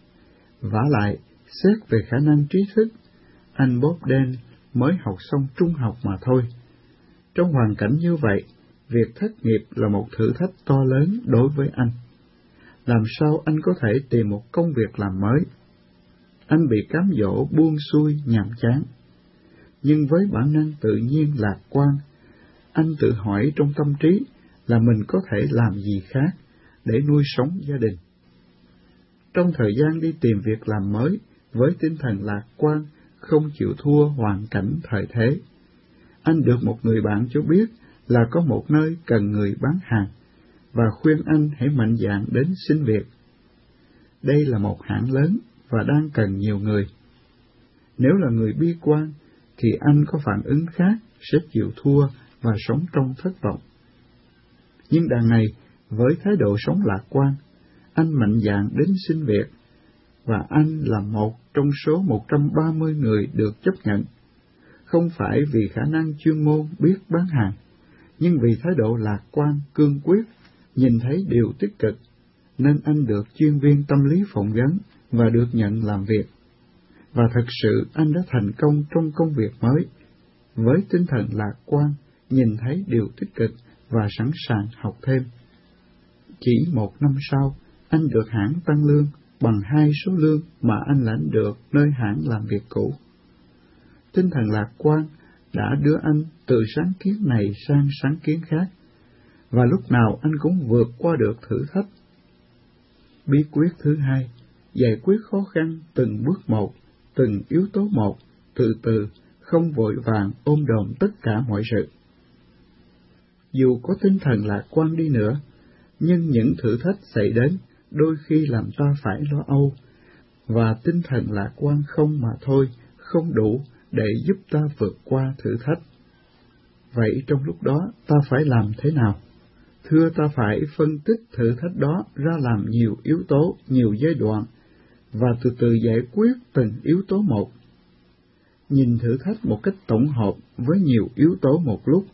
Vả lại, xét về khả năng trí thức, anh Bob Dan mới học xong trung học mà thôi. Trong hoàn cảnh như vậy, việc thất nghiệp là một thử thách to lớn đối với anh. Làm sao anh có thể tìm một công việc làm mới? Anh bị cám dỗ buông xuôi nhàm chán. Nhưng với bản năng tự nhiên lạc quan, anh tự hỏi trong tâm trí là mình có thể làm gì khác để nuôi sống gia đình. Trong thời gian đi tìm việc làm mới, với tinh thần lạc quan, không chịu thua hoàn cảnh thời thế, anh được một người bạn cho biết là có một nơi cần người bán hàng, và khuyên anh hãy mạnh dạn đến xin việc. Đây là một hãng lớn và đang cần nhiều người. Nếu là người bi quan, thì anh có phản ứng khác, sẽ chịu thua và sống trong thất vọng. Nhưng đằng này, với thái độ sống lạc quan, anh mạnh dạn đến xin việc, và anh là một trong số 130 người được chấp nhận, không phải vì khả năng chuyên môn biết bán hàng, nhưng vì thái độ lạc quan, cương quyết, nhìn thấy điều tích cực, nên anh được chuyên viên tâm lý phỏng vấn và được nhận làm việc. Và thật sự anh đã thành công trong công việc mới, với tinh thần lạc quan, nhìn thấy điều tích cực và sẵn sàng học thêm. Chỉ 1 năm sau, anh được hãng tăng lương bằng 2 số lương mà anh lãnh được nơi hãng làm việc cũ. Tinh thần lạc quan đã đưa anh từ sáng kiến này sang sáng kiến khác, và lúc nào anh cũng vượt qua được thử thách. Bí quyết thứ hai, giải quyết khó khăn từng bước một, từng yếu tố một, từ từ, không vội vàng ôm đồm tất cả mọi sự. Dù có tinh thần lạc quan đi nữa, nhưng những thử thách xảy đến đôi khi làm ta phải lo âu, và tinh thần lạc quan không mà thôi, không đủ để giúp ta vượt qua thử thách. Vậy trong lúc đó ta phải làm thế nào? Thưa, ta phải phân tích thử thách đó ra làm nhiều yếu tố, nhiều giai đoạn, và từ từ giải quyết từng yếu tố một. Nhìn thử thách một cách tổng hợp với nhiều yếu tố một lúc,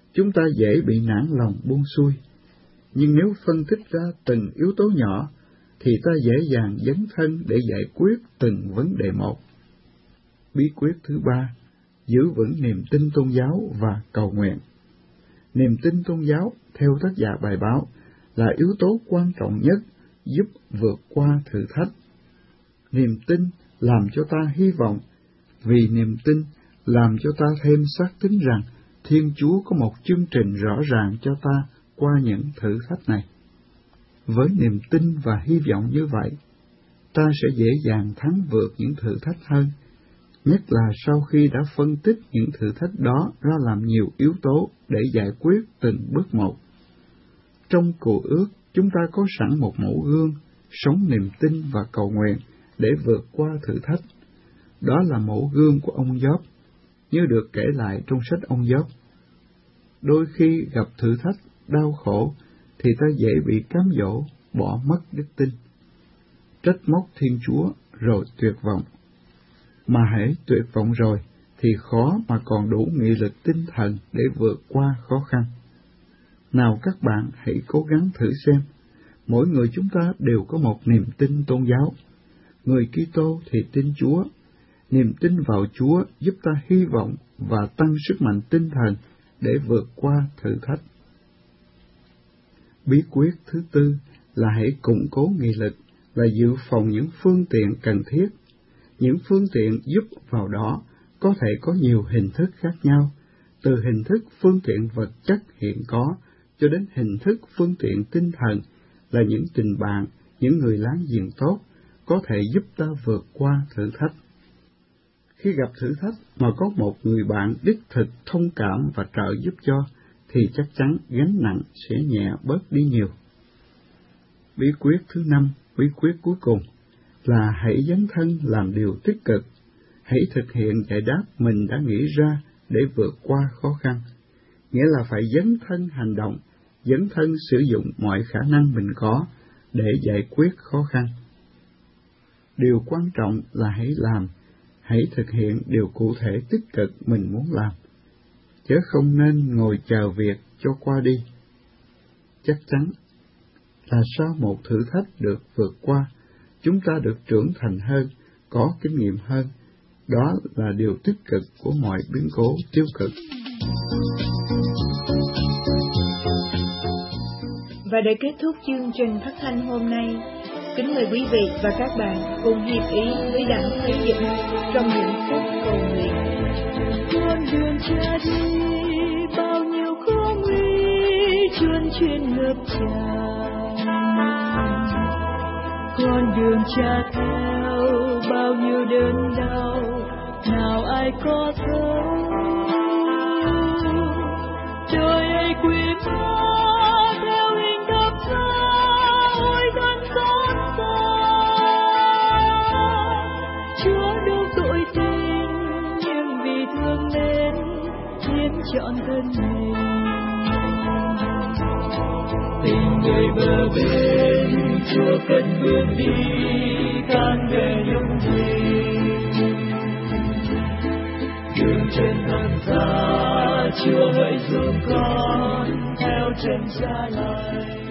chúng ta dễ bị nản lòng buông xuôi. Nhưng nếu phân tích ra từng yếu tố nhỏ, thì ta dễ dàng dấn thân để giải quyết từng vấn đề một. Bí quyết thứ 3, giữ vững niềm tin tôn giáo và cầu nguyện. Niềm tin tôn giáo, theo tác giả bài báo, là yếu tố quan trọng nhất giúp vượt qua thử thách. Niềm tin làm cho ta hy vọng, vì niềm tin làm cho ta thêm xác tín rằng Thiên Chúa có một chương trình rõ ràng cho ta qua những thử thách này. Với niềm tin và hy vọng như vậy, ta sẽ dễ dàng thắng vượt những thử thách hơn, nhất là sau khi đã phân tích những thử thách đó ra làm nhiều yếu tố để giải quyết từng bước một. Trong Cựu Ước, chúng ta có sẵn một mẫu gương sống niềm tin và cầu nguyện để vượt qua thử thách. Đó là mẫu gương của ông Gióp, như được kể lại trong sách ông Gióp. Đôi khi gặp thử thách, đau khổ, thì ta dễ bị cám dỗ, bỏ mất đức tin, trách móc Thiên Chúa rồi tuyệt vọng. Mà hễ tuyệt vọng rồi, thì khó mà còn đủ nghị lực tinh thần để vượt qua khó khăn. Nào các bạn hãy cố gắng thử xem, mỗi người chúng ta đều có một niềm tin tôn giáo. Người Kitô thì tin Chúa. Niềm tin vào Chúa giúp ta hy vọng và tăng sức mạnh tinh thần để vượt qua thử thách. Bí quyết thứ 4 là hãy củng cố nghị lực và dự phòng những phương tiện cần thiết. Những phương tiện giúp vào đó có thể có nhiều hình thức khác nhau, từ hình thức phương tiện vật chất hiện có cho đến hình thức phương tiện tinh thần là những tình bạn, những người láng giềng tốt có thể giúp ta vượt qua thử thách. Khi gặp thử thách mà có một người bạn đích thực thông cảm và trợ giúp cho, thì chắc chắn gánh nặng sẽ nhẹ bớt đi nhiều. Bí quyết thứ 5, bí quyết cuối cùng là hãy dấn thân làm điều tích cực, hãy thực hiện giải đáp mình đã nghĩ ra để vượt qua khó khăn, nghĩa là phải dấn thân hành động, dấn thân sử dụng mọi khả năng mình có để giải quyết khó khăn. Điều quan trọng là hãy thực hiện điều cụ thể tích cực mình muốn làm, chứ không nên ngồi chờ việc cho qua đi. Chắc chắn là sau một thử thách được vượt qua, chúng ta được trưởng thành hơn, có kinh nghiệm hơn. Đó là điều tích cực của mọi biến cố tiêu cực. Và để kết thúc chương trình phát thanh hôm nay, kính mời quý vị và các bạn cùng hiệp ý với Đặng Thế Dịch trong những phút cầu nguyện. Con đường cha đi bao nhiêu khó nguy, chuồn chuyên ngập tràn. Con đường cha theo bao nhiêu đớn đau, nào ai có thấu. Đời ấy quyến theo hình đập ra, ôi thân xót xa. Chúa đâu tội tình, nhưng vì thương nên hiến trọn thân mình. Tình người bờ bên, Chúa cần vươn đi, can về nhung tình. Đường trên thân xa, Chúa hãy giúp con theo chân Cha lành.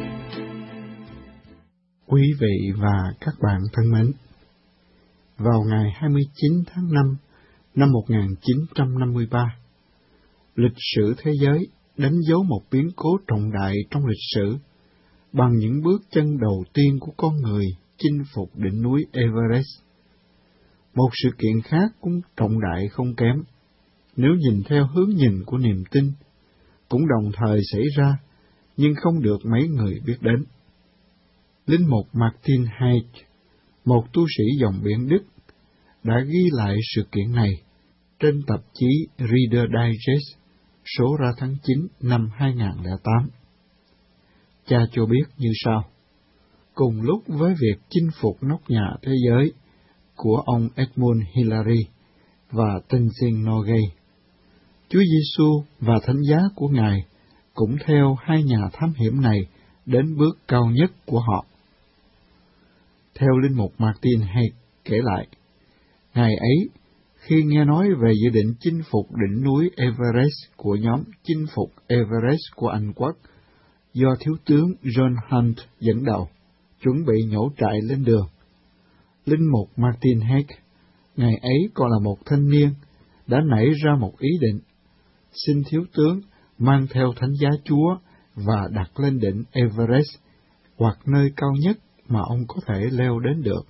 Quý vị và các bạn thân mến, vào ngày 29 tháng 5 năm 1953, lịch sử thế giới đánh dấu một biến cố trọng đại trong lịch sử bằng những bước chân đầu tiên của con người chinh phục đỉnh núi Everest. Một sự kiện khác cũng trọng đại không kém, nếu nhìn theo hướng nhìn của niềm tin, cũng đồng thời xảy ra, nhưng không được mấy người biết đến. Linh mục Martin Haig, một tu sĩ dòng biển Đức, đã ghi lại sự kiện này trên tạp chí Reader Digest, số ra tháng 9 năm 2008. Cha cho biết như sau: cùng lúc với việc chinh phục nóc nhà thế giới của ông Edmund Hillary và Tenzin Norgay, Chúa Giêsu và thánh giá của Ngài cũng theo hai nhà thám hiểm này đến bước cao nhất của họ. Theo linh mục Martin Haig kể lại, ngày ấy, Khi nghe nói về dự định chinh phục đỉnh núi Everest của nhóm chinh phục Everest của Anh Quốc, do Thiếu tướng John Hunt dẫn đầu, chuẩn bị nhổ trại lên đường, linh mục Martin Hack, ngày ấy còn là một thanh niên, đã nảy ra một ý định, xin thiếu tướng mang theo thánh giá Chúa và đặt lên đỉnh Everest, hoặc nơi cao nhất mà ông có thể leo đến được.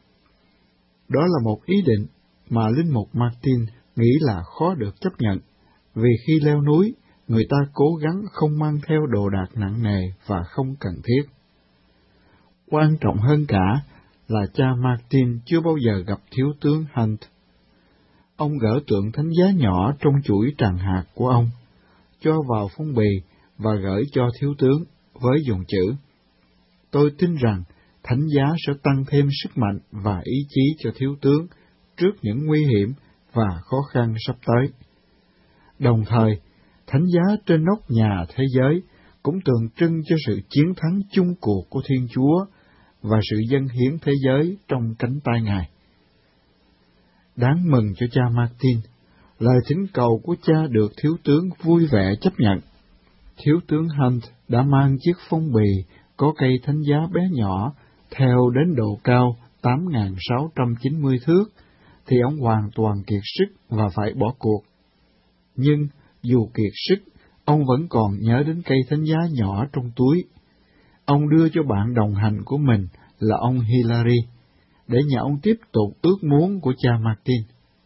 Đó là một ý định mà linh mục Martin nghĩ là khó được chấp nhận, vì khi leo núi, người ta cố gắng không mang theo đồ đạc nặng nề và không cần thiết. Quan trọng hơn cả là cha Martin chưa bao giờ gặp thiếu tướng Hunt. Ông gỡ tượng thánh giá nhỏ trong chuỗi tràng hạt của ông, cho vào phong bì và gửi cho thiếu tướng với dòng chữ: tôi tin rằng thánh giá sẽ tăng thêm sức mạnh và ý chí cho thiếu tướng trước những nguy hiểm và khó khăn sắp tới. Đồng thời, thánh giá trên nóc nhà thế giới cũng tượng trưng cho sự chiến thắng chung cuộc của Thiên Chúa và sự dâng hiến thế giới trong cánh tay Ngài. Đáng mừng cho cha Martin, lời thỉnh cầu của cha được thiếu tướng vui vẻ chấp nhận. Thiếu tướng Hunt đã mang chiếc phong bì có cây thánh giá bé nhỏ theo đến độ cao 8.690 thước, thì ông hoàn toàn kiệt sức và phải bỏ cuộc. Nhưng dù kiệt sức, ông vẫn còn nhớ đến cây thánh giá nhỏ trong túi. Ông đưa cho bạn đồng hành của mình là ông Hilary, để nhờ ông tiếp tục ước muốn của cha Martin.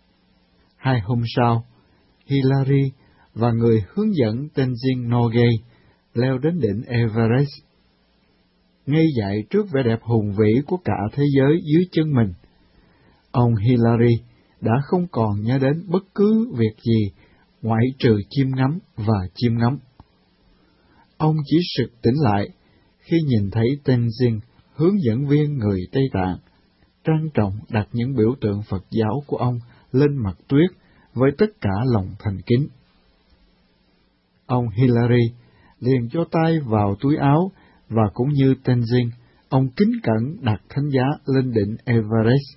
2 hôm sau, Hilary và người hướng dẫn Tenzing Norgay leo đến đỉnh Everest. Ngay dậy trước vẻ đẹp hùng vĩ của cả thế giới dưới chân mình, ông Hilary đã không còn nhớ đến bất cứ việc gì ngoại trừ chiêm ngắm và chiêm ngắm. Ông chỉ sực tỉnh lại khi nhìn thấy Tenzing, hướng dẫn viên người Tây Tạng, trang trọng đặt những biểu tượng Phật giáo của ông lên mặt tuyết với tất cả lòng thành kính. Ông Hilary liền cho tay vào túi áo và cũng như Tenzing, ông kính cẩn đặt thánh giá lên đỉnh Everest.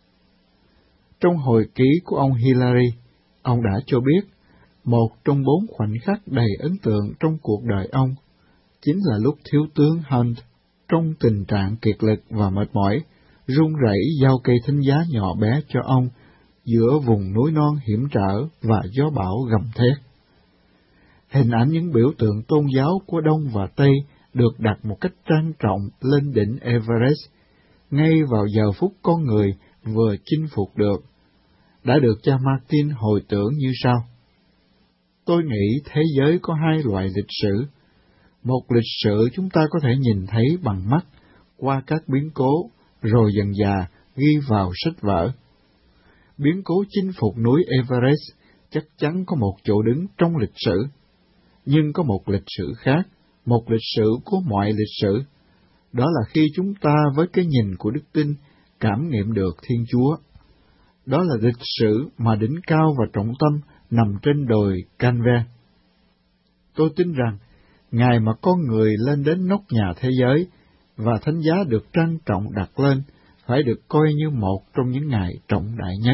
Trong hồi ký của ông Hilary, ông đã cho biết một trong 4 khoảnh khắc đầy ấn tượng trong cuộc đời ông chính là lúc thiếu tướng Hunt, trong tình trạng kiệt lực và mệt mỏi, run rẩy giao cây thánh giá nhỏ bé cho ông giữa vùng núi non hiểm trở và gió bão gầm thét. Hình ảnh những biểu tượng tôn giáo của Đông và Tây được đặt một cách trang trọng lên đỉnh Everest, ngay vào giờ phút con người vừa chinh phục được, đã được cha Martin hồi tưởng như sau. Tôi nghĩ thế giới có 2 loại lịch sử. Một lịch sử chúng ta có thể nhìn thấy bằng mắt, qua các biến cố, rồi dần dà ghi vào sách vở. Biến cố chinh phục núi Everest chắc chắn có một chỗ đứng trong lịch sử. Nhưng có một lịch sử khác, một lịch sử của mọi lịch sử. Đó là khi chúng ta với cái nhìn của đức tin cảm nghiệm được Thiên Chúa. Đó là lịch sử mà đỉnh cao và trọng tâm nằm trên đồi Canve. Tôi tin rằng, ngày mà con người lên đến nóc nhà thế giới và thánh giá được trang trọng đặt lên, phải được coi như một trong những ngày trọng đại nhất.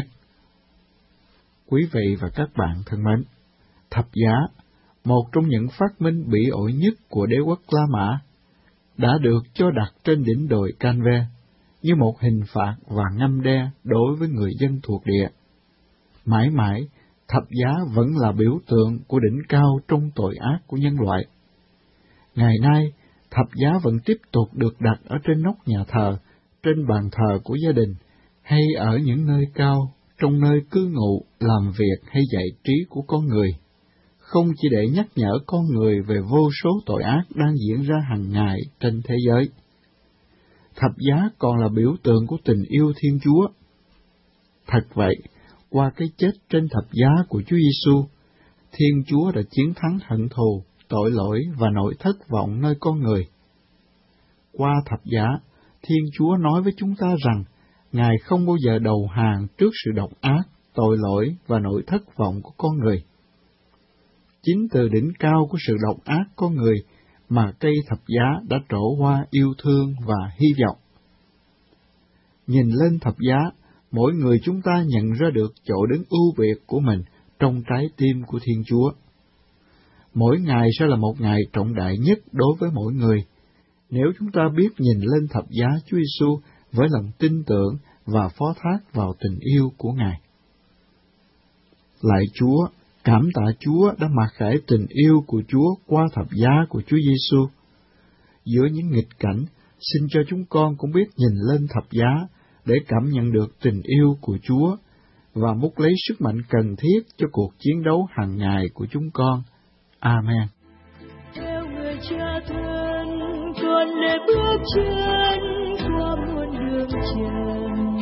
Quý vị và các bạn thân mến, thập giá, một trong những phát minh bỉ ổi nhất của đế quốc La Mã, đã được cho đặt trên đỉnh đồi Canve như một hình phạt và ngăn đe đối với người dân thuộc địa. Mãi mãi, thập giá vẫn là biểu tượng của đỉnh cao trong tội ác của nhân loại. Ngày nay, thập giá vẫn tiếp tục được đặt ở trên nóc nhà thờ, trên bàn thờ của gia đình, hay ở những nơi cao, trong nơi cư ngụ, làm việc hay giải trí của con người, không chỉ để nhắc nhở con người về vô số tội ác đang diễn ra hàng ngày trên thế giới. Thập giá còn là biểu tượng của tình yêu Thiên Chúa. Thật vậy, qua cái chết trên thập giá của Chúa Giêsu, Thiên Chúa đã chiến thắng hận thù, tội lỗi và nỗi thất vọng nơi con người. Qua thập giá, Thiên Chúa nói với chúng ta rằng Ngài không bao giờ đầu hàng trước sự độc ác, tội lỗi và nỗi thất vọng của con người. Chính từ đỉnh cao của sự độc ác con người mà cây thập giá đã trổ hoa yêu thương và hy vọng. Nhìn lên thập giá, mỗi người chúng ta nhận ra được chỗ đứng ưu việt của mình trong trái tim của Thiên Chúa. Mỗi ngày sẽ là một ngày trọng đại nhất đối với mỗi người, nếu chúng ta biết nhìn lên thập giá Chúa Giêsu với lòng tin tưởng và phó thác vào tình yêu của Ngài. Lạy Chúa, cảm tạ Chúa đã mặc khải tình yêu của Chúa qua thập giá của Chúa Giêsu. Giữa những nghịch cảnh, xin cho chúng con cũng biết nhìn lên thập giá để cảm nhận được tình yêu của Chúa và múc lấy sức mạnh cần thiết cho cuộc chiến đấu hàng ngày của chúng con. Amen. Theo người cha thân, con để bước chân qua muôn đường trần.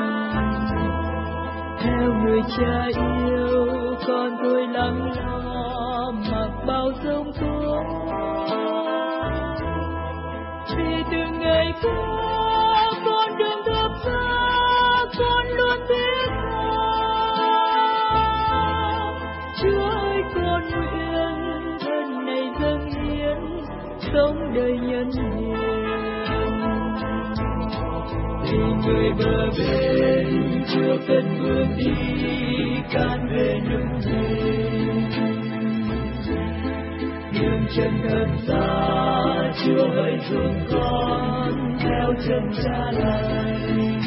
Theo người cha yêu, con tôi lắng lo mặc bao giông tố. Vì từng ngày qua con đường thập giá, con luôn biết Chúa ơi, con nguyện thân này dâng hiến, sống đời nhân hiền. Vì người bờ bên chưa cần bước đi, can về những gì nhưng chân thật xa. Chúa hỡi thương con theo chân Cha lành.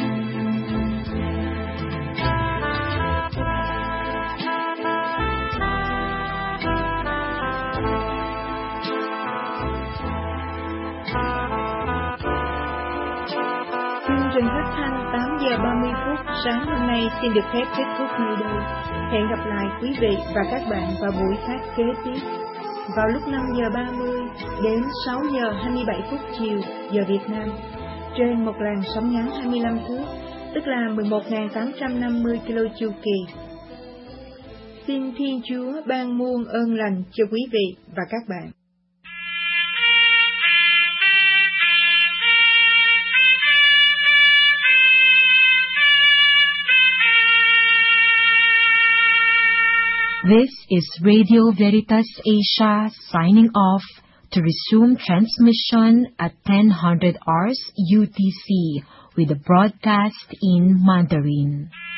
Chương trình phát thanh 8 giờ 30 phút sáng hôm nay xin được phép kết thúc nơi đây. Hẹn gặp lại quý vị và các bạn vào buổi phát kế tiếp vào lúc 5 giờ 30 đến 6 giờ 27 phút chiều giờ Việt Nam trên một làn sóng ngắn 25 thước, tức là 11.850 km chu kỳ. Xin Thiên Chúa ban muôn ơn lành cho quý vị và các bạn. This is Radio Veritas Asia signing off to resume transmission at 10:00 hours UTC with the broadcast in Mandarin.